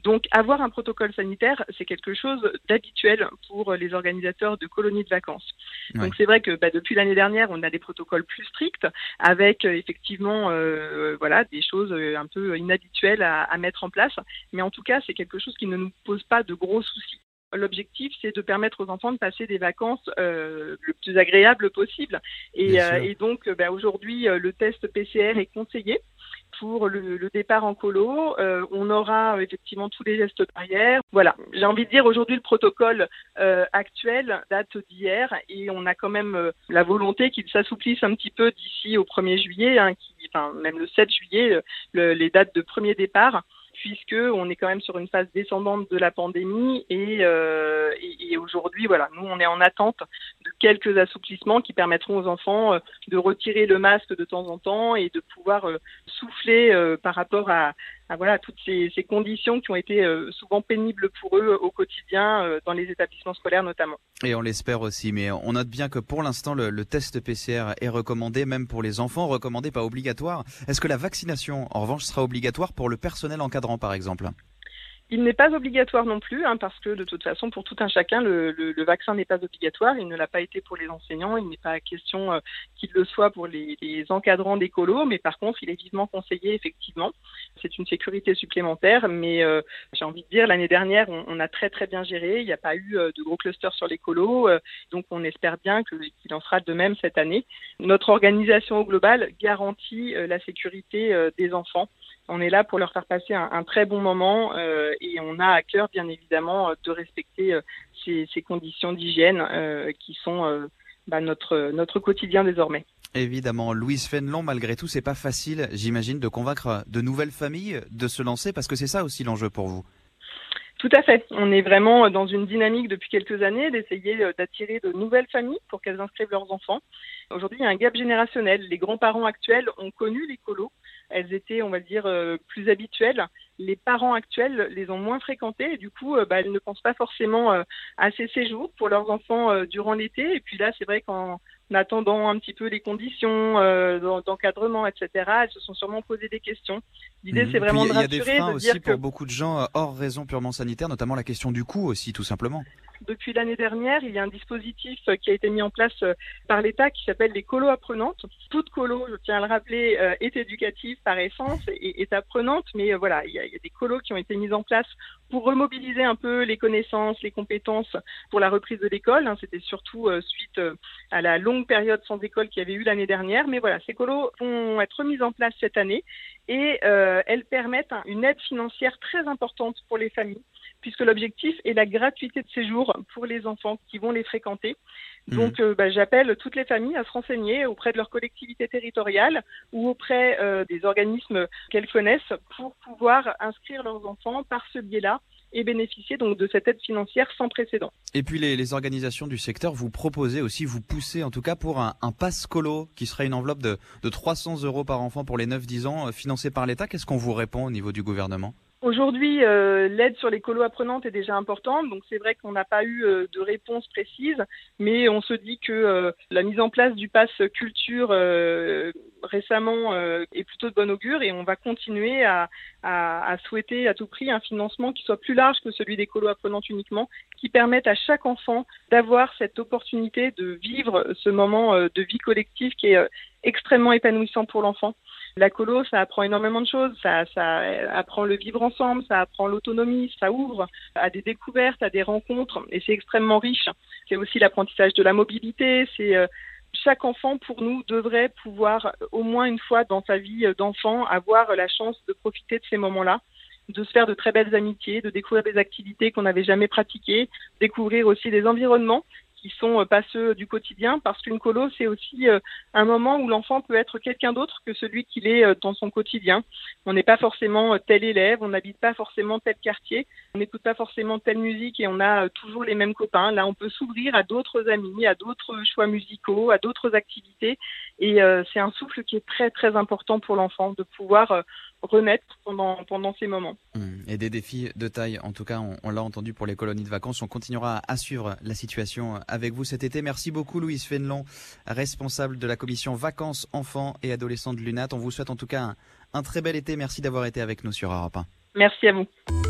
Donc avoir un protocole sanitaire, c'est quelque chose d'habituel pour les organisateurs de colonies de vacances. Ouais. Donc c'est vrai que bah, depuis l'année dernière, on a des protocoles plus stricts avec euh, effectivement euh, voilà, des choses un peu inhabituelles à, à mettre en place. Mais en tout cas, c'est quelque chose qui ne nous pose pas de gros soucis. L'objectif, c'est de permettre aux enfants de passer des vacances euh, le plus agréable possible. Et, euh, et donc, bah, aujourd'hui, le test P C R est conseillé pour le, le départ en colo. Euh, on aura euh, effectivement tous les gestes barrières. Voilà, j'ai envie de dire aujourd'hui le protocole euh, actuel date d'hier et on a quand même euh, la volonté qu'il s'assouplisse un petit peu d'ici au premier juillet, hein, qui, enfin même le sept juillet, le, les dates de premier départ, puisque on est quand même sur une phase descendante de la pandémie et, euh, et, et aujourd'hui, voilà, nous on est en attente de quelques assouplissements qui permettront aux enfants euh, de retirer le masque de temps en temps et de pouvoir euh, souffler euh, par rapport à, à voilà toutes ces, ces conditions qui ont été euh, souvent pénibles pour eux au quotidien euh, dans les établissements scolaires notamment.
Et on l'espère aussi, mais on note bien que pour l'instant le, le test P C R est recommandé, même pour les enfants, recommandé, pas obligatoire. Est-ce que la vaccination, en revanche, sera obligatoire pour le personnel encadrant, par exemple ?
Il n'est pas obligatoire non plus, hein, parce que de toute façon, pour tout un chacun, le, le, le vaccin n'est pas obligatoire. Il ne l'a pas été pour les enseignants. Il n'est pas question euh, qu'il le soit pour les, les encadrants d'écolo, mais par contre, il est vivement conseillé, effectivement. C'est une sécurité supplémentaire, mais euh, j'ai envie de dire, l'année dernière, on, on a très très bien géré. Il n'y a pas eu euh, de gros clusters sur l'écolo, euh, donc on espère bien que, qu'il en sera de même cette année. Notre organisation au global garantit euh, la sécurité euh, des enfants. On est là pour leur faire passer un, un très bon moment euh, et on a à cœur, bien évidemment, de respecter euh, ces, ces conditions d'hygiène euh, qui sont euh, bah, notre, notre quotidien désormais.
Évidemment, Louise Fénelon, malgré tout, c'est pas facile, j'imagine, de convaincre de nouvelles familles de se lancer, parce que c'est ça aussi l'enjeu pour vous.
Tout à fait. On est vraiment dans une dynamique depuis quelques années d'essayer d'attirer de nouvelles familles pour qu'elles inscrivent leurs enfants. Aujourd'hui, il y a un gap générationnel. Les grands-parents actuels ont connu les colos. Elles étaient, on va dire, euh, plus habituelles. Les parents actuels les ont moins fréquentées et du coup, euh, bah, elles ne pensent pas forcément euh, à ces séjours pour leurs enfants euh, durant l'été. Et puis là, c'est vrai qu'en attendant un petit peu les conditions euh, d'encadrement, et cetera, elles se sont sûrement posé des questions. L'idée, mmh. c'est vraiment de rassurer. Il y a des freins
aussi
dire
pour
que...
beaucoup de gens hors raison purement sanitaire, notamment la question du coût aussi, tout simplement.
Depuis l'année dernière, il y a un dispositif qui a été mis en place par l'État qui s'appelle les colos apprenantes. Toute colo, je tiens à le rappeler, est éducative par essence et est apprenante, mais voilà, il y a, il y a des colos qui ont été mises en place pour remobiliser un peu les connaissances, les compétences pour la reprise de l'école. C'était surtout suite à la longue période sans école qu'il y avait eu l'année dernière. Mais voilà, ces colos vont être mises en place cette année et euh, elles permettent une aide financière très importante pour les familles, puisque l'objectif est la gratuité de séjour pour les enfants qui vont les fréquenter. Donc, mmh. euh, bah, j'appelle toutes les familles à se renseigner auprès de leur collectivité territoriale ou auprès euh, des organismes qu'elles connaissent pour pouvoir inscrire leurs enfants par ce biais-là et bénéficier donc de cette aide financière sans précédent.
Et puis les, les organisations du secteur, vous proposez aussi, vous poussez en tout cas pour un, un pass colo qui sera une enveloppe de, de trois cents euros par enfant pour les neuf dix ans, euh, financée par l'État. Qu'est-ce qu'on vous répond au niveau du gouvernement ?
Aujourd'hui, euh, l'aide sur les colos apprenantes est déjà importante, donc c'est vrai qu'on n'a pas eu euh, de réponse précise, mais on se dit que euh, la mise en place du pass culture euh, récemment euh, est plutôt de bon augure et on va continuer à, à, à souhaiter à tout prix un financement qui soit plus large que celui des colos apprenantes uniquement, qui permette à chaque enfant d'avoir cette opportunité de vivre ce moment euh, de vie collective qui est euh, extrêmement épanouissant pour l'enfant. La colo, ça apprend énormément de choses, ça, ça apprend le vivre ensemble, ça apprend l'autonomie, ça ouvre à des découvertes, à des rencontres, et c'est extrêmement riche. C'est aussi l'apprentissage de la mobilité, c'est euh, chaque enfant, pour nous, devrait pouvoir, au moins une fois dans sa vie d'enfant, avoir la chance de profiter de ces moments-là, de se faire de très belles amitiés, de découvrir des activités qu'on n'avait jamais pratiquées, découvrir aussi des environnements qui sont pas ceux du quotidien, parce qu'une colo, c'est aussi un moment où l'enfant peut être quelqu'un d'autre que celui qu'il est dans son quotidien. On n'est pas forcément tel élève, on n'habite pas forcément tel quartier, on n'écoute pas forcément telle musique et on a toujours les mêmes copains. Là, on peut s'ouvrir à d'autres amis, à d'autres choix musicaux, à d'autres activités. Et euh, c'est un souffle qui est très, très important pour l'enfant, de pouvoir euh, renaître pendant, pendant ces moments.
Et des défis de taille, en tout cas, on, on l'a entendu pour les colonies de vacances. On continuera à suivre la situation avec vous cet été. Merci beaucoup, Louise Fénelon, responsable de la commission vacances, enfants et adolescents de l'U N A T. On vous souhaite en tout cas un, un très bel été. Merci d'avoir été avec nous sur Europe un.
Merci à vous.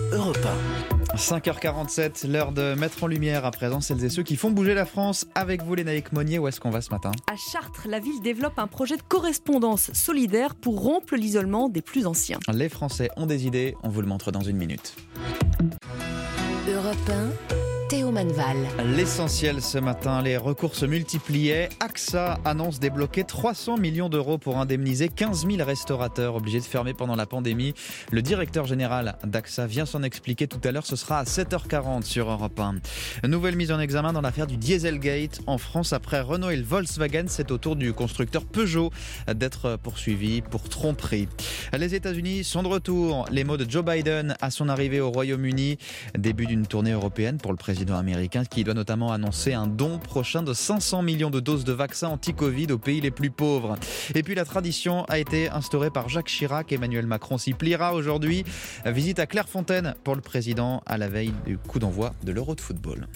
Europe un.
cinq heures quarante-sept, l'heure de mettre en lumière à présent celles et ceux qui font bouger la France. Avec vous, Lénaïque Monnier, où est-ce qu'on va ce matin ?
À Chartres, la ville développe un projet de correspondance solidaire pour rompre l'isolement des plus anciens.
Les Français ont des idées, on vous le montre dans une minute.
Europe un, Théo Manval.
L'essentiel ce matin, les recours se multipliaient. AXA annonce débloquer trois cents millions d'euros pour indemniser quinze mille restaurateurs obligés de fermer pendant la pandémie. Le directeur général d'AXA vient s'en expliquer tout à l'heure. Ce sera à sept heures quarante sur Europe un. Nouvelle mise en examen dans l'affaire du Dieselgate. En France, après Renault et le Volkswagen, c'est au tour du constructeur Peugeot d'être poursuivi pour tromperie. Les États-Unis sont de retour. Les mots de Joe Biden à son arrivée au Royaume-Uni. Début d'une tournée européenne pour le président américain qui doit notamment annoncer un don prochain de cinq cents millions de doses de vaccins anti-Covid aux pays les plus pauvres. Et puis la tradition a été instaurée par Jacques Chirac. Emmanuel Macron s'y pliera aujourd'hui. Visite à Clairefontaine pour le président à la veille du coup d'envoi de l'Euro de football.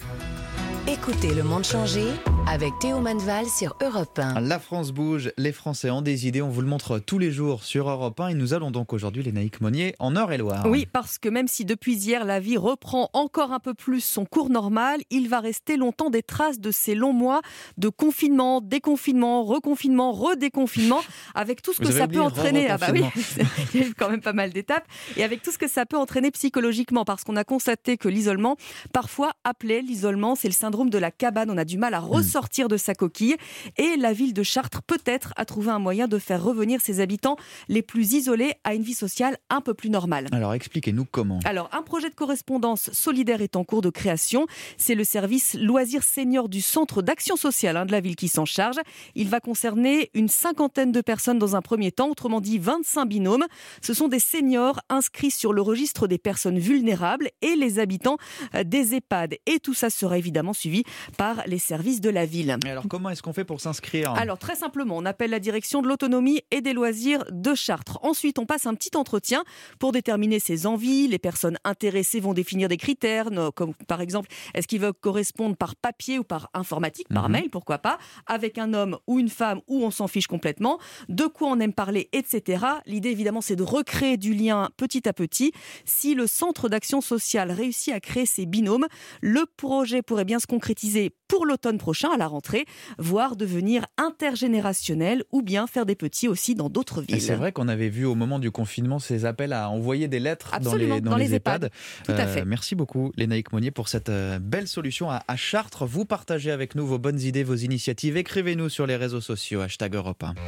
Écoutez Le Monde changer avec Théo Manval sur Europe un.
La France bouge, les Français ont des idées, on vous le montre tous les jours sur Europe un et nous allons donc aujourd'hui, Lénaïque Monnier, en Eure-et-Loire.
Oui, parce que même si depuis hier la vie reprend encore un peu plus son cours normal, il va rester longtemps des traces de ces longs mois de confinement, déconfinement, reconfinement, redéconfinement, avec tout ce
vous
que ça peut entraîner.
Ah
bah oui, il y a eu quand même pas mal d'étapes, et avec tout ce que ça peut entraîner psychologiquement, parce qu'on a constaté que l'isolement, parfois appelé l'isolement, c'est le syndrome de la cabane, on a du mal à ressortir de sa coquille et la ville de Chartres peut-être a trouvé un moyen de faire revenir ses habitants les plus isolés à une vie sociale un peu plus normale.
Alors expliquez-nous comment.
Alors un projet de correspondance solidaire est en cours de création, c'est le service loisirs seniors du centre d'action sociale hein, de la ville qui s'en charge. Il va concerner une cinquantaine de personnes dans un premier temps, autrement dit vingt-cinq binômes. Ce sont des seniors inscrits sur le registre des personnes vulnérables et les habitants des EHPAD et tout ça sera évidemment suivi par les services de la ville.
Et alors comment est-ce qu'on fait pour s'inscrire ?
Alors très simplement, on appelle la direction de l'autonomie et des loisirs de Chartres. Ensuite, on passe un petit entretien pour déterminer ses envies. Les personnes intéressées vont définir des critères, comme par exemple, est-ce qu'ils veulent correspondre par papier ou par informatique, par mmh. mail, pourquoi pas, avec un homme ou une femme ou on s'en fiche complètement, de quoi on aime parler, et cetera. L'idée évidemment, c'est de recréer du lien petit à petit. Si le centre d'action sociale réussit à créer ces binômes, le projet pourrait bien se concrétiser pour l'automne prochain à la rentrée, voire devenir intergénérationnel ou bien faire des petits aussi dans d'autres villes.
Et c'est vrai qu'on avait vu au moment du confinement ces appels à envoyer des lettres
Absolument,
dans les, dans
dans
les,
les
EHPAD.
EHPAD. Tout à fait.
Euh, merci beaucoup Lénaïque Monnier pour cette euh, belle solution à, à Chartres. Vous partagez avec nous vos bonnes idées, vos initiatives. Écrivez-nous sur les réseaux sociaux, hashtag Europe un.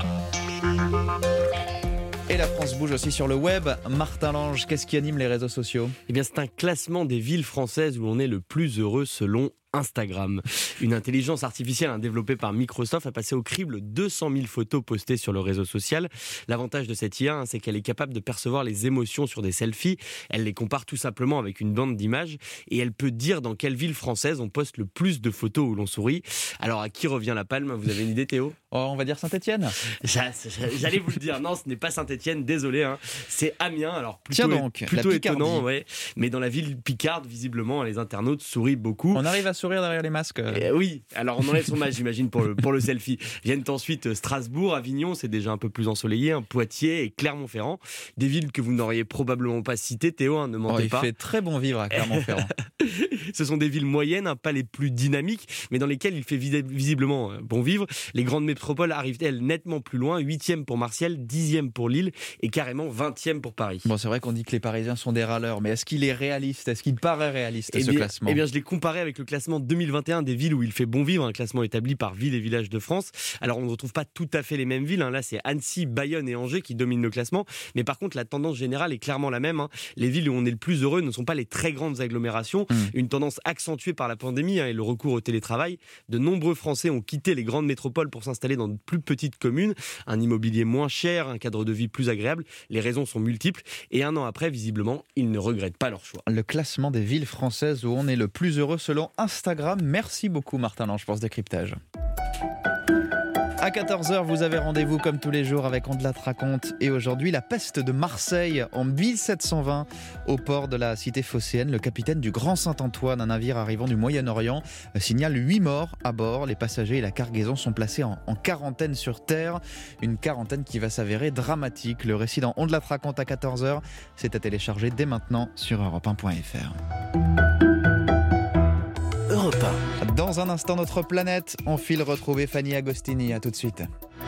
Et la France bouge aussi sur le web. Martin Lange, qu'est-ce qui anime les réseaux sociaux ?
Eh bien, c'est un classement des villes françaises où on est le plus heureux selon Instagram. Une intelligence artificielle hein, développée par Microsoft a passé au crible deux cent mille photos postées sur le réseau social. L'avantage de cette I A, hein, c'est qu'elle est capable de percevoir les émotions sur des selfies. Elle les compare tout simplement avec une bande d'images et elle peut dire dans quelle ville française on poste le plus de photos où l'on sourit. Alors, à qui revient la palme ? Vous avez une idée, Théo ?
Oh, on va dire Saint-Étienne.
J'allais vous le dire. Non, ce n'est pas Saint-Étienne, désolé. Hein. C'est Amiens. Alors, plutôt,
Tiens donc,
plutôt
la
étonnant, ouais. Mais dans la ville picarde, visiblement, les internautes sourient beaucoup.
On arrive à sourire derrière les masques.
Euh, oui, alors on enlève son masque, j'imagine, pour le, pour le selfie. Viennent ensuite Strasbourg, Avignon, c'est déjà un peu plus ensoleillé, hein, Poitiers et Clermont-Ferrand. Des villes que vous n'auriez probablement pas citées, Théo, hein, ne mentez
oh, il
pas.
Il fait très bon vivre à Clermont-Ferrand.
Ce sont des villes moyennes, hein, pas les plus dynamiques, mais dans lesquelles il fait vis- visiblement euh, bon vivre. Les grandes métropoles arrivent-elles nettement plus loin, huitième pour Marseille, dixième pour Lille et carrément vingtième pour Paris.
Bon, c'est vrai qu'on dit que les Parisiens sont des râleurs, mais est-ce qu'il est réaliste ? Est-ce qu'il paraît réaliste,
eh
ce
bien,
classement ?
Eh bien, je l'ai comparé avec le classement deux mille vingt et un des villes où il fait bon vivre, un classement établi par Villes et Villages de France. Alors, on ne retrouve pas tout à fait les mêmes villes. Hein. Là, c'est Annecy, Bayonne et Angers qui dominent le classement. Mais par contre, la tendance générale est clairement la même. Hein. Les villes où on est le plus heureux ne sont pas les très grandes agglomérations. Mmh. Une tendance accentuée par la pandémie hein, et le recours au télétravail. De nombreux Français ont quitté les grandes métropoles pour s'installer dans de plus petites communes. Un immobilier moins cher, un cadre de vie plus agréable. Les raisons sont multiples. Et un an après, visiblement, ils ne regrettent pas leur choix.
Le classement des villes françaises où on est le plus heureux selon Instagram. Merci beaucoup Martin Lange pour ce décryptage. À quatorze heures, vous avez rendez-vous comme tous les jours avec On te la raconte. Et aujourd'hui, la peste de Marseille en mille sept cent vingt. Au port de la cité phocéenne, le capitaine du Grand Saint-Antoine, un navire arrivant du Moyen-Orient, signale huit morts à bord. Les passagers et la cargaison sont placés en, en quarantaine sur terre. Une quarantaine qui va s'avérer dramatique. Le récit dans On te la raconte à quatorze heures. C'est à télécharger dès maintenant sur europe un point f r.
Europe un.
Dans un instant, notre planète. On file retrouver Fanny Agostini. À tout de suite.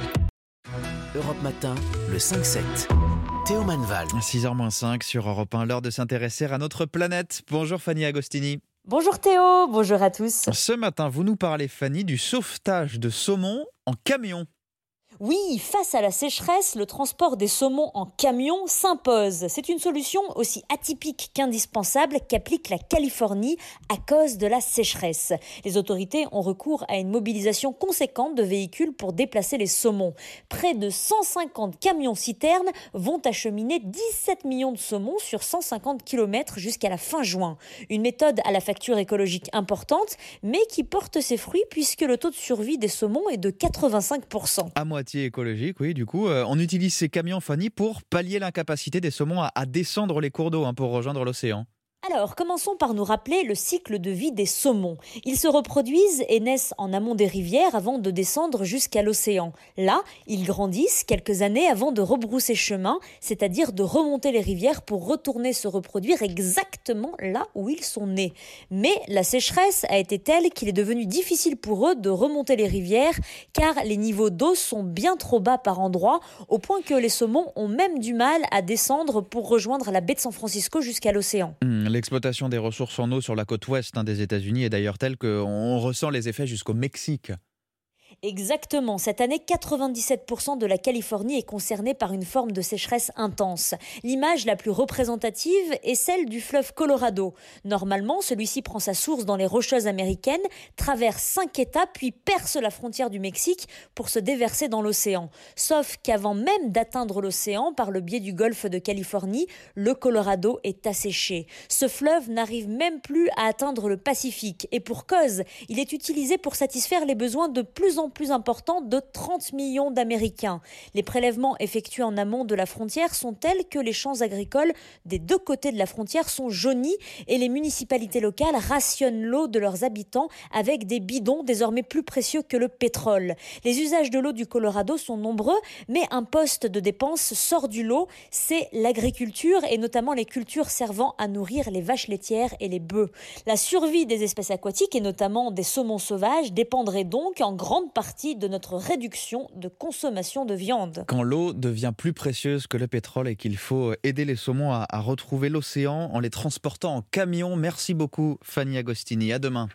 Europe Matin, le cinq sept. Théo Manval.
six heures moins cinq sur Europe un, l'heure de s'intéresser à notre planète. Bonjour Fanny Agostini.
Bonjour Théo, bonjour à tous.
Ce matin, vous nous parlez, Fanny, du sauvetage de saumon en camion.
Oui, face à la sécheresse, le transport des saumons en camion s'impose. C'est une solution aussi atypique qu'indispensable qu'applique la Californie à cause de la sécheresse. Les autorités ont recours à une mobilisation conséquente de véhicules pour déplacer les saumons. Près de cent cinquante camions-citernes vont acheminer dix-sept millions de saumons sur cent cinquante kilomètres jusqu'à la fin juin. Une méthode à la facture écologique importante, mais qui porte ses fruits puisque le taux de survie des saumons est de quatre-vingt-cinq pour cent.
À moitié écologique, oui, du coup, euh, on utilise ces camions, Fanny, pour pallier l'incapacité des saumons à, à descendre les cours d'eau, hein, pour rejoindre l'océan.
Alors, commençons par nous rappeler le cycle de vie des saumons. Ils se reproduisent et naissent en amont des rivières avant de descendre jusqu'à l'océan. Là, ils grandissent quelques années avant de rebrousser chemin, c'est-à-dire de remonter les rivières pour retourner se reproduire exactement là où ils sont nés. Mais la sécheresse a été telle qu'il est devenu difficile pour eux de remonter les rivières car les niveaux d'eau sont bien trop bas par endroits, au point que les saumons ont même du mal à descendre pour rejoindre la baie de San Francisco jusqu'à l'océan.
Mmh. L'exploitation des ressources en eau sur la côte ouest hein, des États-Unis est d'ailleurs telle qu'on ressent les effets jusqu'au Mexique.
Exactement. Cette année, quatre-vingt-dix-sept pour cent de la Californie est concernée par une forme de sécheresse intense. L'image la plus représentative est celle du fleuve Colorado. Normalement, celui-ci prend sa source dans les Rocheuses américaines, traverse cinq États, puis perce la frontière du Mexique pour se déverser dans l'océan. Sauf qu'avant même d'atteindre l'océan, par le biais du golfe de Californie, le Colorado est asséché. Ce fleuve n'arrive même plus à atteindre le Pacifique. Et pour cause, il est utilisé pour satisfaire les besoins de plus en plus important de trente millions d'Américains. Les prélèvements effectués en amont de la frontière sont tels que les champs agricoles des deux côtés de la frontière sont jaunis et les municipalités locales rationnent l'eau de leurs habitants avec des bidons désormais plus précieux que le pétrole. Les usages de l'eau du Colorado sont nombreux, mais un poste de dépense sort du lot, c'est l'agriculture et notamment les cultures servant à nourrir les vaches laitières et les bœufs. La survie des espèces aquatiques et notamment des saumons sauvages dépendrait donc en grande partie de notre réduction de consommation de viande.
Quand l'eau devient plus précieuse que le pétrole et qu'il faut aider les saumons à, à retrouver l'océan en les transportant en camion. Merci beaucoup Fanny Agostini. À demain.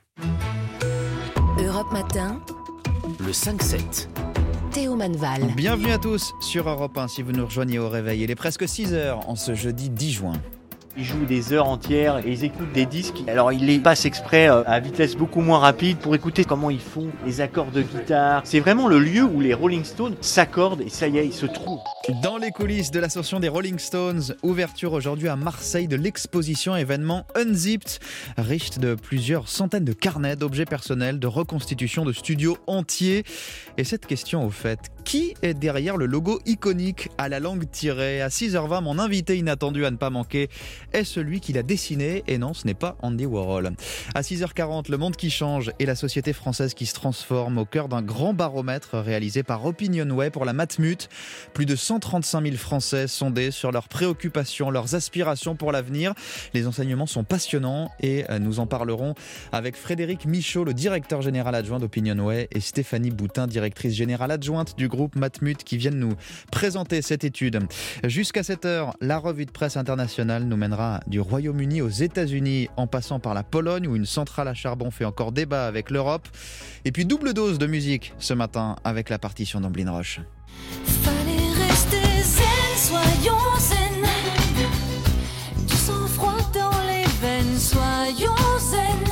Europe Matin,
le cinq sept.
Théo Manval.
Bienvenue à tous sur Europe un si vous nous rejoignez au réveil. Il est presque six heures en ce jeudi dix juin.
Ils jouent des heures entières et ils écoutent des disques. Alors ils les passent exprès à vitesse beaucoup moins rapide pour écouter comment ils font les accords de guitare. C'est vraiment le lieu où les Rolling Stones s'accordent et ça y est, ils se trouvent.
Dans les coulisses de l'ascension des Rolling Stones, ouverture aujourd'hui à Marseille de l'exposition événement Unzipped, riche de plusieurs centaines de carnets, d'objets personnels, de reconstitutions de studios entiers. Et cette question au fait, qui est derrière le logo iconique à la langue tirée ? À six heures vingt, mon invité inattendu à ne pas manquer est celui qui l'a dessiné, et non, ce n'est pas Andy Warhol. À six heures quarante, le monde qui change et la société française qui se transforme au cœur d'un grand baromètre réalisé par Opinionway pour la Matmut. Plus de cent trente-cinq mille Français sondés sur leurs préoccupations, leurs aspirations pour l'avenir. Les enseignements sont passionnants et nous en parlerons avec Frédéric Michaud, le directeur général adjoint d'Opinionway, et Stéphanie Boutin, directrice générale adjointe du groupe Matmut, qui viennent nous présenter cette étude. Jusqu'à sept heures, la revue de presse internationale nous mènera du Royaume-Uni aux États-Unis en passant par la Pologne où une centrale à charbon fait encore débat avec l'Europe. Et puis double dose de musique ce matin avec la partition d'Amblin Roche.
Fallait rester zen, soyons zen. Du sang-froid dans les veines, soyons zen.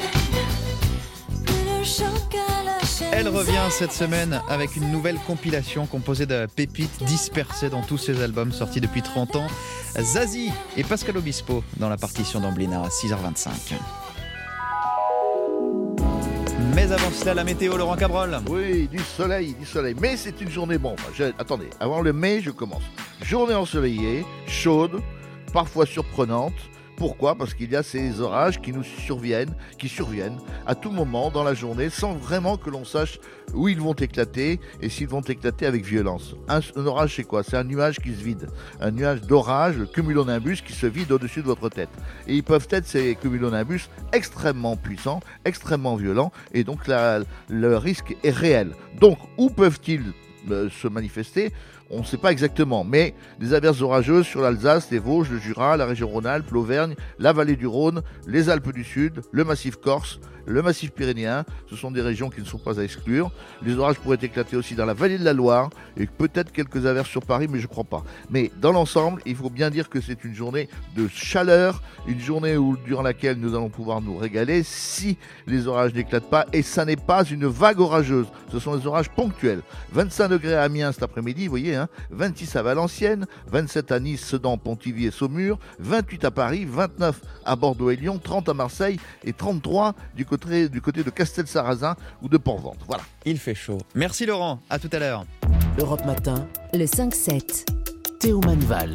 Le choc à la chaîne.
Elle revient cette semaine avec une nouvelle compilation composée de pépites dispersées dans tous ses albums sortis depuis trente ans. Zazie et Pascal Obispo dans la partition d'Amblina à six heures vingt-cinq. Mais avant cela, la météo, Laurent Cabrol.
Oui, du soleil, du soleil. Mais c'est une journée, bon, enfin, je, attendez, avant le mai, je commence. Journée ensoleillée, chaude, parfois surprenante. Pourquoi ? Parce qu'il y a ces orages qui nous surviennent, qui surviennent à tout moment dans la journée sans vraiment que l'on sache où ils vont éclater et s'ils vont éclater avec violence. Un, un orage, c'est quoi ? C'est un nuage qui se vide. Un nuage d'orage, le cumulonimbus, qui se vide au-dessus de votre tête. Et ils peuvent être, ces cumulonimbus, extrêmement puissants, extrêmement violents, et donc la, le risque est réel. Donc, où peuvent-ils euh, se manifester ? On ne sait pas exactement, mais des averses orageuses sur l'Alsace, les Vosges, le Jura, la région Rhône-Alpes, l'Auvergne, la vallée du Rhône, les Alpes du Sud, le massif corse, le massif pyrénéen, ce sont des régions qui ne sont pas à exclure. Les orages pourraient éclater aussi dans la vallée de la Loire et peut-être quelques averses sur Paris, mais je ne crois pas. Mais dans l'ensemble, il faut bien dire que c'est une journée de chaleur, une journée où, durant laquelle nous allons pouvoir nous régaler si les orages n'éclatent pas. Et ça n'est pas une vague orageuse, ce sont des orages ponctuels. vingt-cinq degrés à Amiens cet après-midi, vous voyez, hein, vingt-six à Valenciennes, vingt-sept à Nice, Sedan, Pontivy et Saumur, vingt-huit à Paris, vingt-neuf à Bordeaux et Lyon, trente à Marseille et trente-trois du côté du côté de Castel-Sarrazin ou de Port-Vente. Voilà.
Il fait chaud. Merci Laurent, à tout à l'heure.
Europe Matin,
le cinq sept.
Théo Manval.